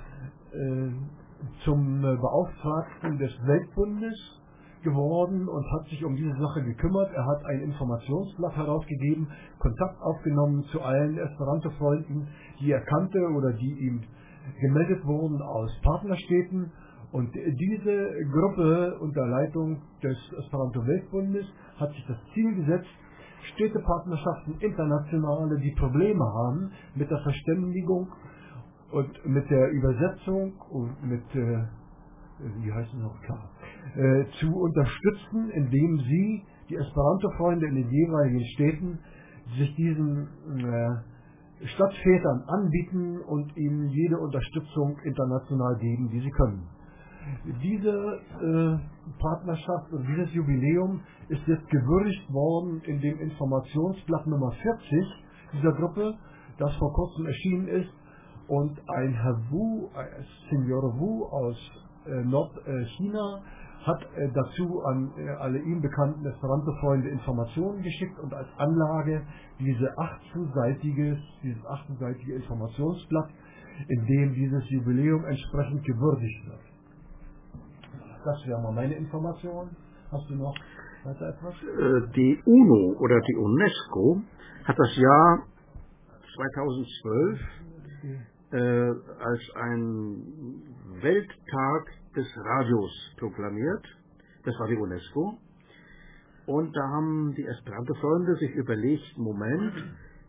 zum Beauftragten des Weltbundes geworden und hat sich um diese Sache gekümmert. Er hat ein Informationsblatt herausgegeben, Kontakt aufgenommen zu allen Esperanto-Freunden, die er kannte oder die ihm gemeldet wurden aus Partnerstädten. Und diese Gruppe unter Leitung des Esperanto-Weltbundes hat sich das Ziel gesetzt, Städtepartnerschaften internationale, die Probleme haben mit der Verständigung und mit der Übersetzung und mit, wie heißt es noch, klar, zu unterstützen, indem sie, die Esperanto-Freunde in den jeweiligen Städten, sich diesen Stadtvätern anbieten und ihnen jede Unterstützung international geben, die sie können. Diese Partnerschaft und dieses Jubiläum ist jetzt gewürdigt worden in dem Informationsblatt Nummer 40 dieser Gruppe, das vor kurzem erschienen ist, und ein Herr Wu, Senior Wu aus Nordchina, hat dazu an alle ihm bekannten Esperanto-Freunde Informationen geschickt und als Anlage dieses 18-seitige Informationsblatt, in dem dieses Jubiläum entsprechend gewürdigt wird. Das wäre mal meine Information. Hast du noch weiter etwas? Die UNO oder die UNESCO hat das Jahr 2012 als ein Welttag des Radios proklamiert. Das war die UNESCO. Und da haben die Esperanto-Freunde sich überlegt, Moment,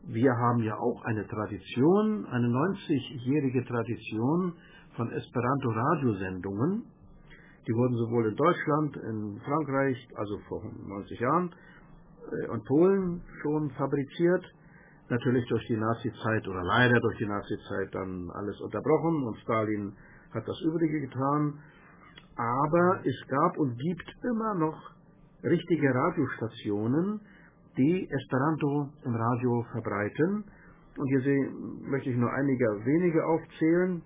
wir haben ja auch eine Tradition, eine 90-jährige Tradition von Esperanto-Radiosendungen. Die wurden sowohl in Deutschland, in Frankreich, also vor 90 Jahren, und Polen schon fabriziert. Natürlich durch die Nazizeit oder leider durch die Nazizeit dann alles unterbrochen und Stalin hat das Übrige getan. Aber es gab und gibt immer noch richtige Radiostationen, die Esperanto im Radio verbreiten. Und hier möchte ich nur einige wenige aufzählen.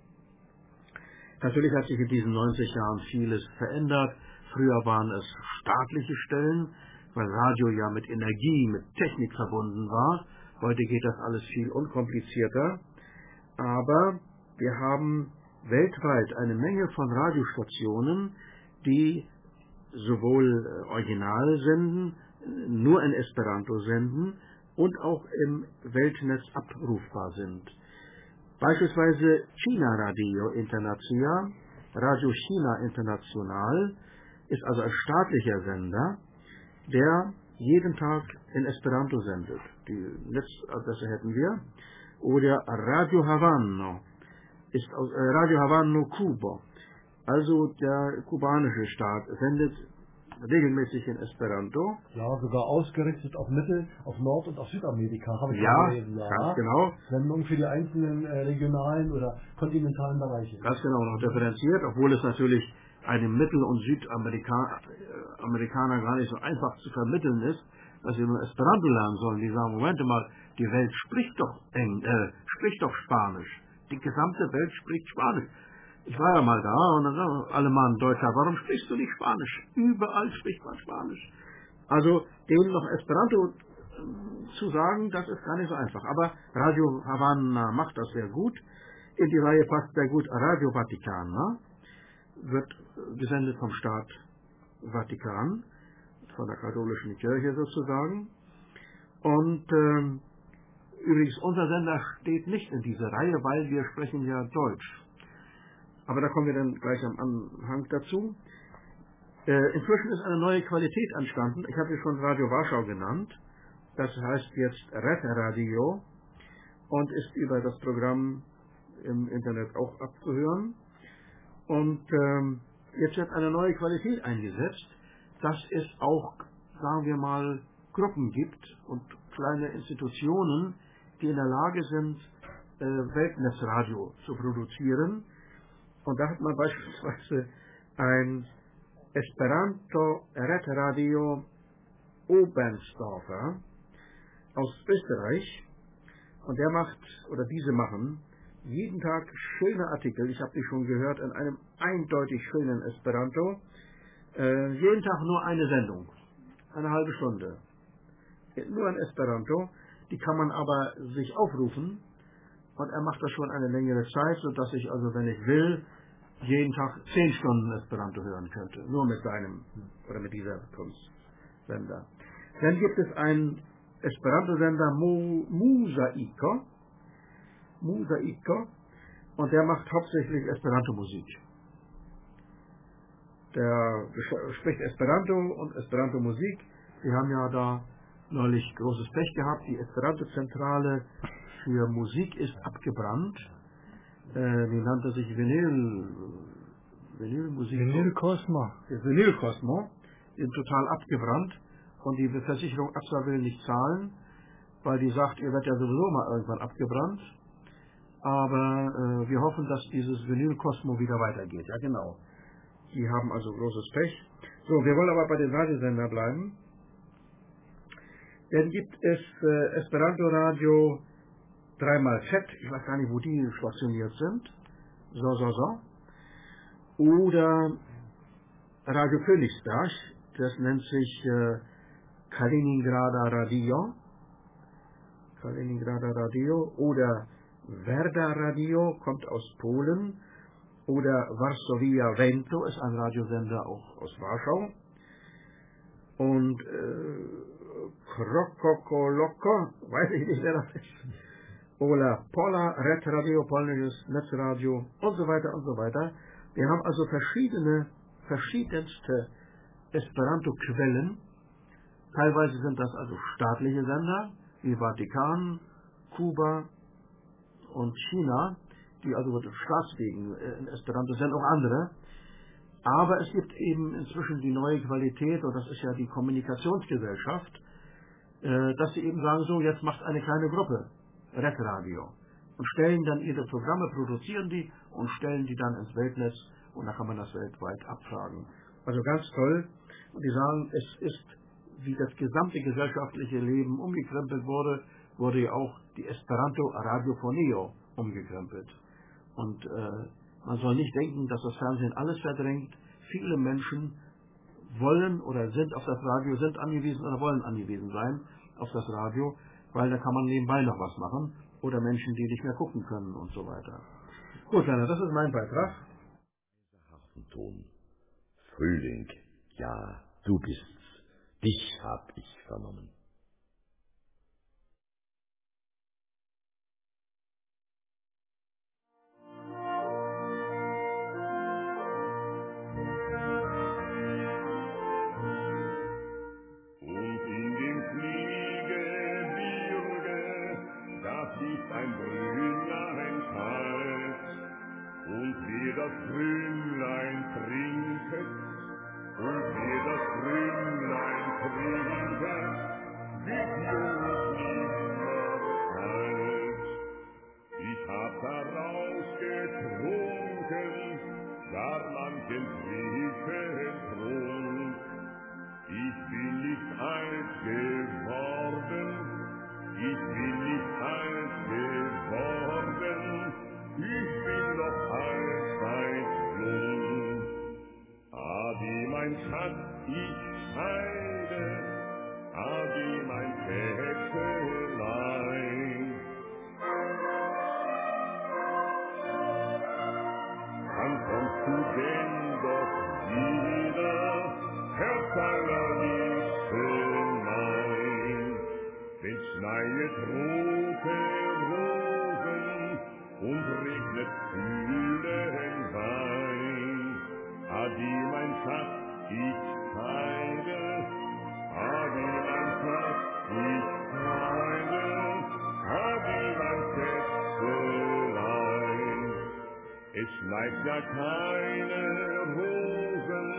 Natürlich hat sich in diesen 90 Jahren vieles verändert. Früher waren es staatliche Stellen, weil Radio ja mit Energie, mit Technik verbunden war. Heute geht das alles viel unkomplizierter. Aber wir haben weltweit eine Menge von Radiostationen, die sowohl original senden, nur in Esperanto senden und auch im Weltnetz abrufbar sind. Beispielsweise China Radio International, Radio China International, ist also ein staatlicher Sender, der jeden Tag in Esperanto sendet. Die Netzadresse hätten wir. Oder Radio Havano, ist aus Radio Havano Kuba. Also der kubanische Staat sendet regelmäßig in Esperanto. Ja, sogar ausgerichtet auf auf Nord- und auf Südamerika, habe ich gelesen. Ja, ganz genau. Sendungen für die einzelnen regionalen oder kontinentalen Bereiche. Ganz genau, noch differenziert, obwohl es natürlich einem Mittel- und Südamerikaner gar nicht so einfach zu vermitteln ist, dass sie nur Esperanto lernen sollen. Die sagen, Moment mal, die Welt spricht doch Spanisch. Die gesamte Welt spricht Spanisch. Ich war ja mal da und dann sagen alle Mann Deutscher, warum sprichst du nicht Spanisch? Überall spricht man Spanisch. Also denen noch Esperanto zu sagen, das ist gar nicht so einfach. Aber Radio Havana macht das sehr gut. In die Reihe passt sehr gut Radio Vatican. Wird gesendet vom Staat Vatikan, von der katholischen Kirche sozusagen. Und übrigens, unser Sender steht nicht in dieser Reihe, weil wir sprechen ja Deutsch. Aber da kommen wir dann gleich am Anfang dazu. Inzwischen ist eine neue Qualität entstanden. Ich habe schon Radio Warschau genannt. Das heißt jetzt Red Radio und ist über das Programm im Internet auch abzuhören. Und jetzt wird eine neue Qualität eingesetzt, dass es auch, sagen wir mal, Gruppen gibt und kleine Institutionen, die in der Lage sind, Weltnetzradio zu produzieren. Und da hat man beispielsweise ein Esperanto Red Radio Obernsdorfer aus Österreich. Und der macht, oder diese machen, jeden Tag schöne Artikel, ich habe die schon gehört, in einem eindeutig schönen Esperanto. Jeden Tag nur eine Sendung, eine halbe Stunde. Nur in Esperanto, die kann man aber sich aufrufen und er macht das schon eine längere Zeit, sodass ich also, wenn ich will, jeden Tag 10 Stunden Esperanto hören könnte, nur mit seinem, oder mit dieser Kunstsender. Dann gibt es einen Esperanto-Sender Musaiko, und der macht hauptsächlich Esperanto-Musik. Der spricht Esperanto und Esperanto-Musik. Wir haben ja da neulich großes Pech gehabt. Die Esperanto-Zentrale für Musik ist abgebrannt. Die nannte sich Vinylmusik. Vinylkosmo. Die sind total abgebrannt. Und die Versicherung AXA will nicht zahlen, weil die sagt, ihr werdet ja sowieso mal irgendwann abgebrannt. Aber wir hoffen, dass dieses Vinyl-Kosmo wieder weitergeht. Ja, genau. Die haben also großes Pech. So, wir wollen aber bei den Radiosender bleiben. Dann gibt es Esperanto-Radio 3xZ. Ich weiß gar nicht, wo die stationiert sind. So. Oder Radio Königsberg. Das nennt sich Kaliningrader Radio. Oder Werder Radio, kommt aus Polen, oder Varsovia Vento, ist ein Radiosender auch aus Warschau, und Krokokoloko, weiß ich nicht, wer das ist, oder Pola Red Radio, polnisches Netzradio, und so weiter und so weiter. Wir haben also verschiedenste Esperanto-Quellen. Teilweise sind das also staatliche Sender, wie Vatikan, Kuba und China, die also staatswegen in Esperanto sind, auch andere. Aber es gibt eben inzwischen die neue Qualität, und das ist ja die Kommunikationsgesellschaft, dass sie eben sagen, so, jetzt macht eine kleine Gruppe Redradio und stellen dann ihre Programme, produzieren die und stellen die dann ins Weltnetz, und da kann man das weltweit abfragen. Also ganz toll. Und die sagen, es ist, wie das gesamte gesellschaftliche Leben umgekrempelt wurde, wurde ja auch die Esperanto Radiofonio umgekrempelt. Und man soll nicht denken, dass das Fernsehen alles verdrängt. Viele Menschen wollen oder sind auf das Radio, sind angewiesen oder wollen angewiesen sein auf das Radio, weil da kann man nebenbei noch was machen. Oder Menschen, die nicht mehr gucken können und so weiter. Gut, Werner, das ist mein Beitrag. Harfenton. Frühling, ja, du bist's. Dich hab ich vernommen. Ein Brünnlein kalt, und wer das Brünnlein trinket, und wer das Brünnlein trinket, wird jung nimmer alt. Ich hab daraus getrunken, gar manchen tiefen Trunk. Ich bin nicht alt geworden, ich bin nicht alt geworden, ich bin noch allzeit jung. Adi, mein Schatz, ich scheide, Adi, mein Schätzelein. Wann kommst du denn doch wieder, Herz allerliebste mein? Wenn schneit rote Rosen und regnet kühlen Wein. Adi, mein Schatz, ich scheide, Adi, mein Schatz, ich scheide, Adi, mein Schätzelein. Es schneit ja keine Rosen,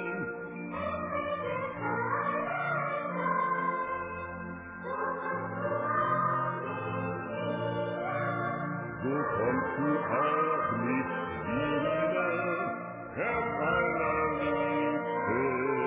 so kommst du auch nicht wieder, Herz allerliebste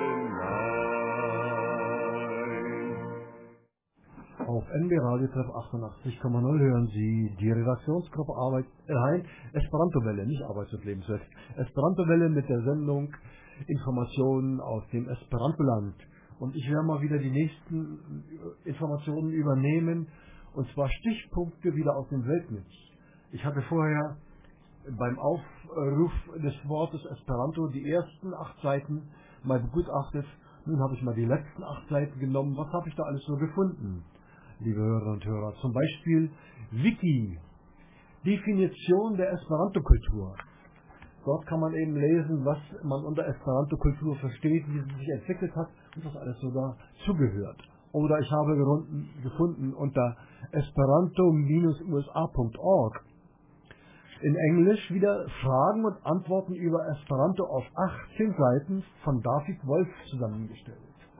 mein. Auf NB Radio Treff 88,0 hören Sie die Redaktionsgruppe Esperanto-Welle, nicht Arbeits- und Lebenswelt. Esperanto-Welle mit der Sendung Informationen aus dem Esperantoland. Und ich werde mal wieder die nächsten Informationen übernehmen, und zwar Stichpunkte wieder aus dem Weltnetz. Ich hatte vorher beim Aufruf des Wortes Esperanto die ersten 8 Seiten mal begutachtet. Nun habe ich mal die letzten 8 Seiten genommen. Was habe ich da alles so gefunden, liebe Hörer und Hörer? Zum Beispiel Wiki, Definition der Esperanto-Kultur. Dort kann man eben lesen, was man unter Esperanto-Kultur versteht, wie sie sich entwickelt hat und was alles so dazugehört. Oder ich habe gefunden unter esperanto-usa.org in Englisch wieder Fragen und Antworten über Esperanto auf 18 Seiten von David Wolf zusammengestellt.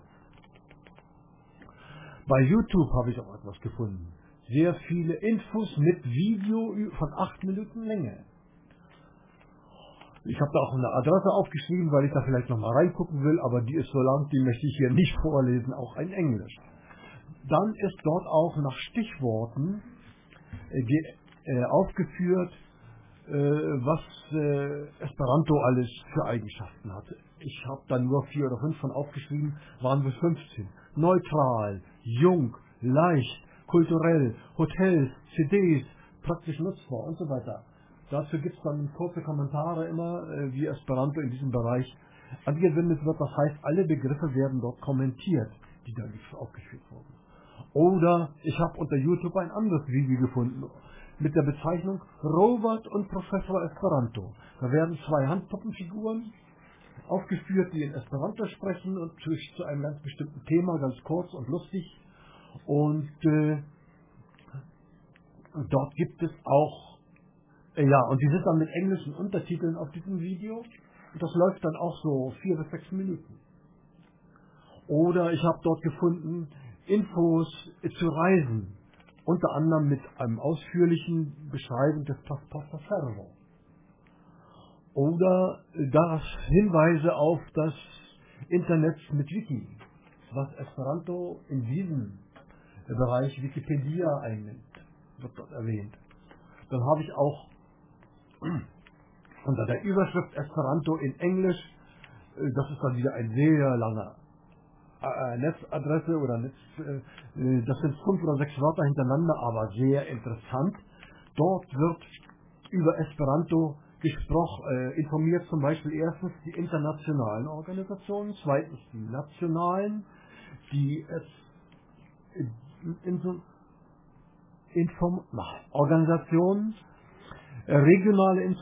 Bei YouTube habe ich auch etwas gefunden. Sehr viele Infos mit Video von 8 Minuten Länge. Ich habe da auch eine Adresse aufgeschrieben, weil ich da vielleicht noch mal reingucken will, aber die ist so lang, die möchte ich hier nicht vorlesen, auch in Englisch. Dann ist dort auch nach Stichworten aufgeführt, was Esperanto alles für Eigenschaften hatte. Ich habe da nur 4 oder 5 von aufgeschrieben, waren bis 15. Neutral, jung, leicht, kulturell, Hotels, CDs, praktisch nutzbar und so weiter. Dazu gibt es dann kurze Kommentare immer, wie Esperanto in diesem Bereich angewendet wird. Das heißt, alle Begriffe werden dort kommentiert, die da aufgeführt wurden. Oder ich habe unter YouTube ein anderes Video gefunden mit der Bezeichnung Robert und Professor Esperanto. Da werden 2 Handpuppenfiguren aufgeführt, die in Esperanto sprechen und zu einem ganz bestimmten Thema, ganz kurz und lustig. Und dort gibt es auch, ja, und die sind dann mit englischen Untertiteln auf diesem Video. Und das läuft dann auch so 4 bis 6 Minuten. Oder ich habe dort gefunden Infos zu Reisen, unter anderem mit einem ausführlichen Beschreibung des Pasta Ferro. Oder Hinweise auf das Internet mit Wiki, was Esperanto in diesem Bereich Wikipedia einnimmt, wird dort erwähnt. Dann habe ich auch unter der Überschrift Esperanto in Englisch, das ist dann wieder ein sehr langer Netzadresse oder das sind 5 oder 6 Wörter hintereinander, aber sehr interessant. Dort wird über Esperanto informiert zum Beispiel erstens die internationalen Organisationen, zweitens die nationalen, die Organisationen, regionale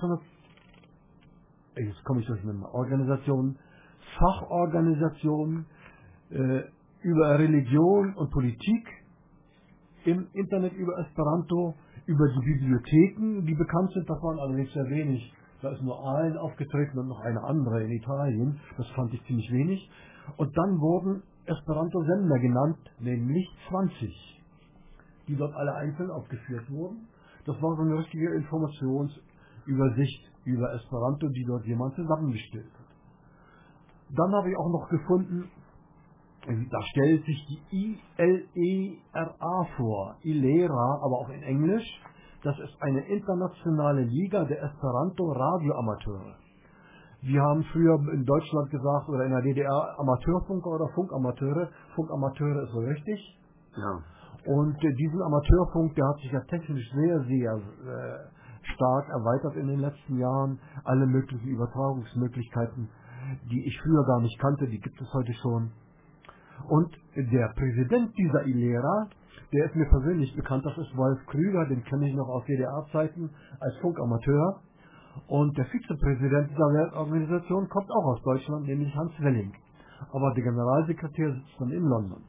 Organisationen, Fachorganisationen, über Religion und Politik im Internet über Esperanto, über die Bibliotheken, die bekannt sind, das waren allerdings sehr wenig. Da ist nur Aalen aufgetreten und noch eine andere in Italien, das fand ich ziemlich wenig. Und dann wurden Esperanto-Sender genannt, nämlich 20, die dort alle einzeln aufgeführt wurden. Das war so eine richtige Informationsübersicht über Esperanto, die dort jemand zusammengestellt hat. Dann habe ich auch noch gefunden, da stellt sich die ILERA vor, ILERA, aber auch in Englisch. Das ist eine internationale Liga der Esperanto-Radioamateure. Wir haben früher in Deutschland gesagt, oder in der DDR, Amateurfunker oder Funkamateure. Funkamateure ist so richtig. Ja. Und diesen Amateurfunk, der hat sich ja technisch sehr, sehr stark erweitert in den letzten Jahren. Alle möglichen Übertragungsmöglichkeiten, die ich früher gar nicht kannte, die gibt es heute schon. Und der Präsident dieser ILERA, der ist mir persönlich bekannt, das ist Wolf Krüger, den kenne ich noch aus DDR-Zeiten als Funkamateur. Und der Vizepräsident dieser Weltorganisation kommt auch aus Deutschland, nämlich Hans Welling. Aber der Generalsekretär sitzt dann in London.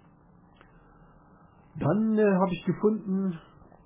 Dann habe ich gefunden,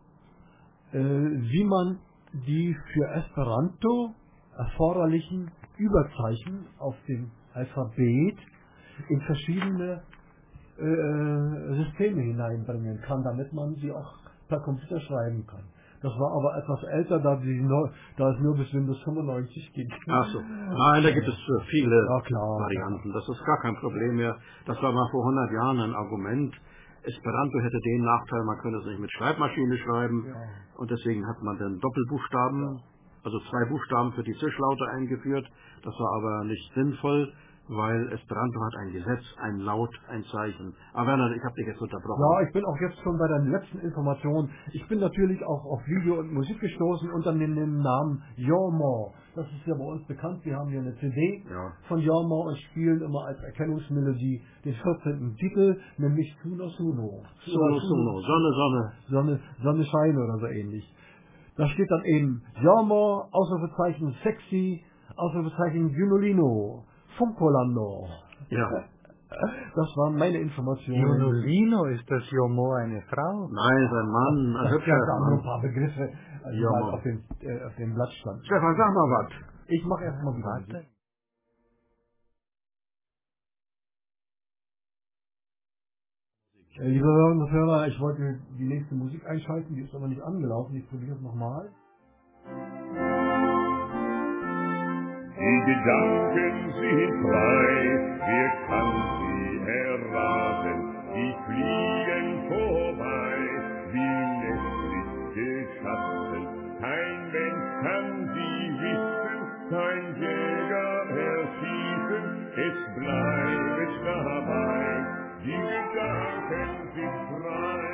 wie man die für Esperanto erforderlichen Überzeichen auf dem Alphabet in verschiedene Systeme hineinbringen kann, damit man sie auch per Computer schreiben kann. Das war aber etwas älter, da es nur bis Windows 95 ging. Ach so. Nein, da gibt es viele Varianten. Klar. Das ist gar kein Problem mehr. Das war mal vor 100 Jahren ein Argument. Esperanto hätte den Nachteil, man könnte es nicht mit Schreibmaschine schreiben. Ja. Und deswegen hat man dann Doppelbuchstaben, also 2 Buchstaben für die Zischlaute eingeführt. Das war aber nicht sinnvoll, weil Esperanto hat ein Gesetz, ein Laut, ein Zeichen. Aber Werner, ich habe dich jetzt unterbrochen. Ja, ich bin auch jetzt schon bei der letzten Information. Ich bin natürlich auch auf Video und Musik gestoßen unter dem Namen Jorma. Das ist ja bei uns bekannt. Wir haben hier eine CD von Jorma und spielen immer als Erkennungsmelodie den 14. Titel, nämlich Suno Suno. Suno Suno, Sonne, Sonne. Sonne Scheine oder so ähnlich. Da steht dann eben Jorma, Ausrufezeichen sexy, Ausrufezeichen Junolino. Funkolando. Ja. Das waren meine Informationen. Junolino, ist das Jomo eine Frau? Nein, sein Mann. Das sind ja ein paar Begriffe, die mal auf dem Blatt standen. Stefan, sag mal was. Ich mache erstmal weiter. Liebe Hörerinnen und Hörer, ich wollte die nächste Musik einschalten, die ist aber nicht angelaufen. Ich probiere es nochmal. Die Gedanken sind frei, wer kann sie erraten, die fliegen vorbei, wie nächtliche Schatten. Kein Mensch kann sie wissen, kein Jäger erschießen, es bleibt dabei, die Gedanken sind frei.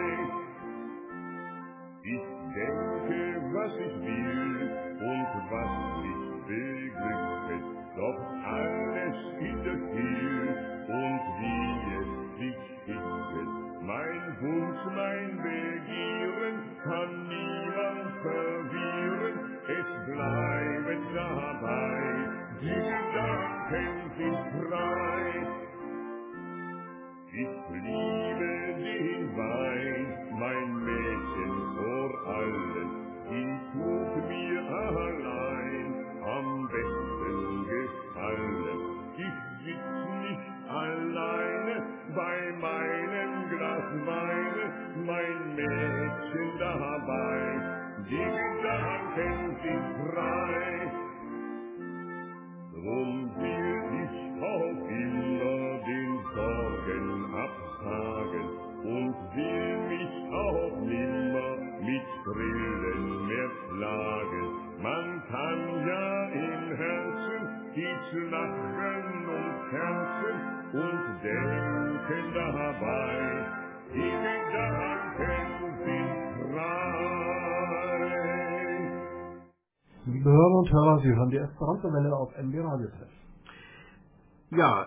Ich denke, was ich will und was mich beglückt, doch alles ist viel und wie es sich schickt. Mein Wunsch, mein Begehren kann niemand verwirren, es bleibt dabei, die Gedanken sind frei. Ich liebe den Wein, mein Mädchen vor allem. meinem Glas Weine mein Mädchen dabei. Die Gedanken sind frei. Drum will ich auch immer den Sorgen abtragen und will mich auch nimmer mit Grillen mehr plagen. Man kann ja im Herzen stets lachen und herzen und denken dabei. Die Gedanken sind frei. Liebe Hörer und Hörer, Sie hören die Esperanto-Welle auf NB Radio Treff. Ja,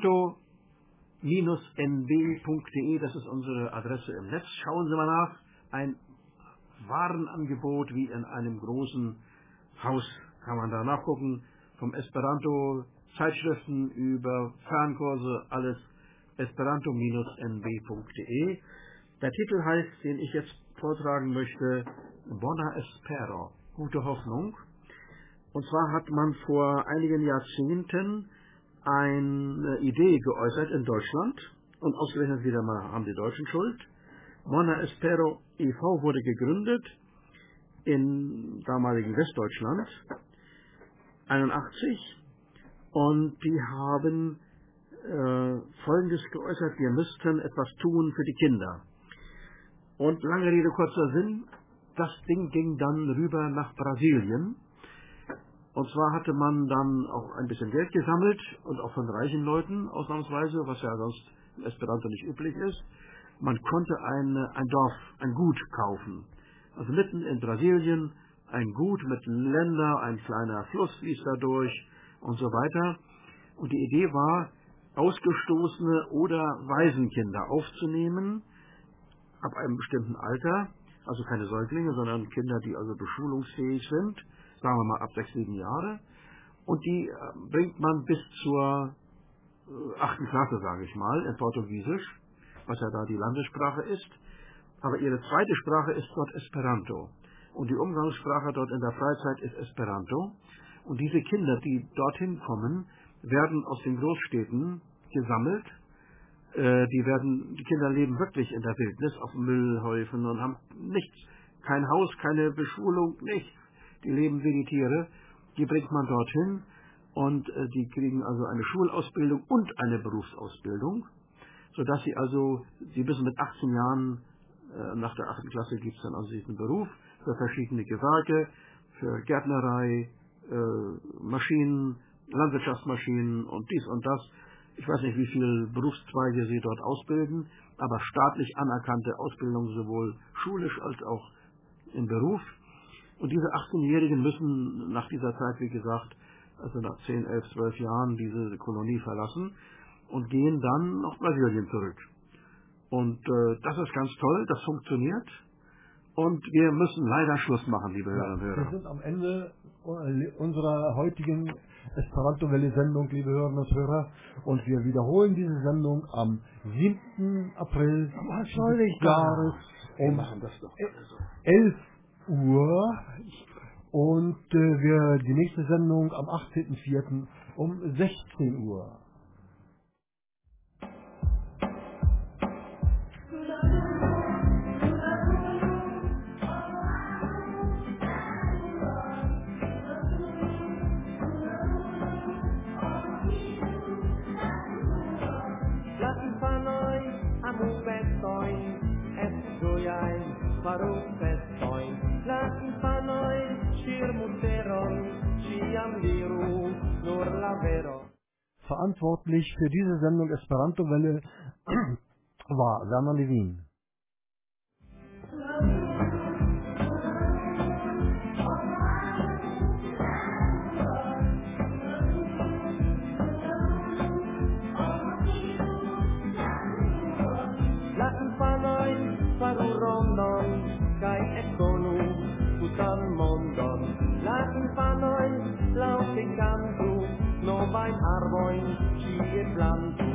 esperanto-nb.de, das ist unsere Adresse im Netz. Schauen Sie mal nach. Ein Warenangebot wie in einem großen Haus kann man da nachgucken. Vom Esperanto, Zeitschriften über Fernkurse, alles esperanto-nb.de. Der Titel heißt, den ich jetzt vortragen möchte, Bona Espero, gute Hoffnung. Und zwar hat man vor einigen Jahrzehnten eine Idee geäußert in Deutschland, und ausgerechnet wieder mal haben die Deutschen Schuld. Bona Espero e.V. wurde gegründet in damaligen Westdeutschland, 81, und die haben Folgendes geäußert: Wir müssten etwas tun für die Kinder. Und lange Rede, kurzer Sinn, das Ding ging dann rüber nach Brasilien. Und zwar hatte man dann auch ein bisschen Geld gesammelt und auch von reichen Leuten ausnahmsweise, was ja sonst im Esperanto nicht üblich ist. Man konnte ein Dorf, ein Gut kaufen. Also mitten in Brasilien ein Gut mit Länder, ein kleiner Fluss fließt da durch und so weiter. Und die Idee war, ausgestoßene oder Waisenkinder aufzunehmen, ab einem bestimmten Alter, also keine Säuglinge, sondern Kinder, die also beschulungsfähig sind, sagen wir mal ab 6, 7 Jahre, und die bringt man bis zur 8. Klasse, sage ich mal, in Portugiesisch, was ja da die Landessprache ist, aber ihre zweite Sprache ist dort Esperanto, und die Umgangssprache dort in der Freizeit ist Esperanto, und diese Kinder, die dorthin kommen, werden aus den Großstädten gesammelt. Die Kinder leben wirklich in der Wildnis auf Müllhäufen und haben nichts, kein Haus, keine Beschulung, nichts. Die leben wie die Tiere. Die bringt man dorthin und die kriegen also eine Schulausbildung und eine Berufsausbildung, sodass sie bis mit 18 Jahren, nach der 8. Klasse gibt es dann also diesen Beruf für verschiedene Gewerke, für Gärtnerei, Maschinen, Landwirtschaftsmaschinen und dies und das. Ich weiß nicht, wie viele Berufszweige sie dort ausbilden, aber staatlich anerkannte Ausbildung sowohl schulisch als auch im Beruf. Und diese 18-Jährigen müssen nach dieser Zeit, wie gesagt, also nach 10, 11, 12 Jahren diese Kolonie verlassen und gehen dann nach Brasilien zurück. Und das ist ganz toll, das funktioniert. Und wir müssen leider Schluss machen, liebe Hörer und Hörer. Wir sind am Ende unserer heutigen Esperanto-Welle-Sendung, liebe Hörer und Hörer. Und wir wiederholen diese Sendung am 7. April dieses Jahres um 11 Uhr. Und die nächste Sendung am 18.04. um 16 Uhr. Verantwortlich für diese Sendung Esperanto-Welle war Werner Levin. No vai arboi, ci e plantu,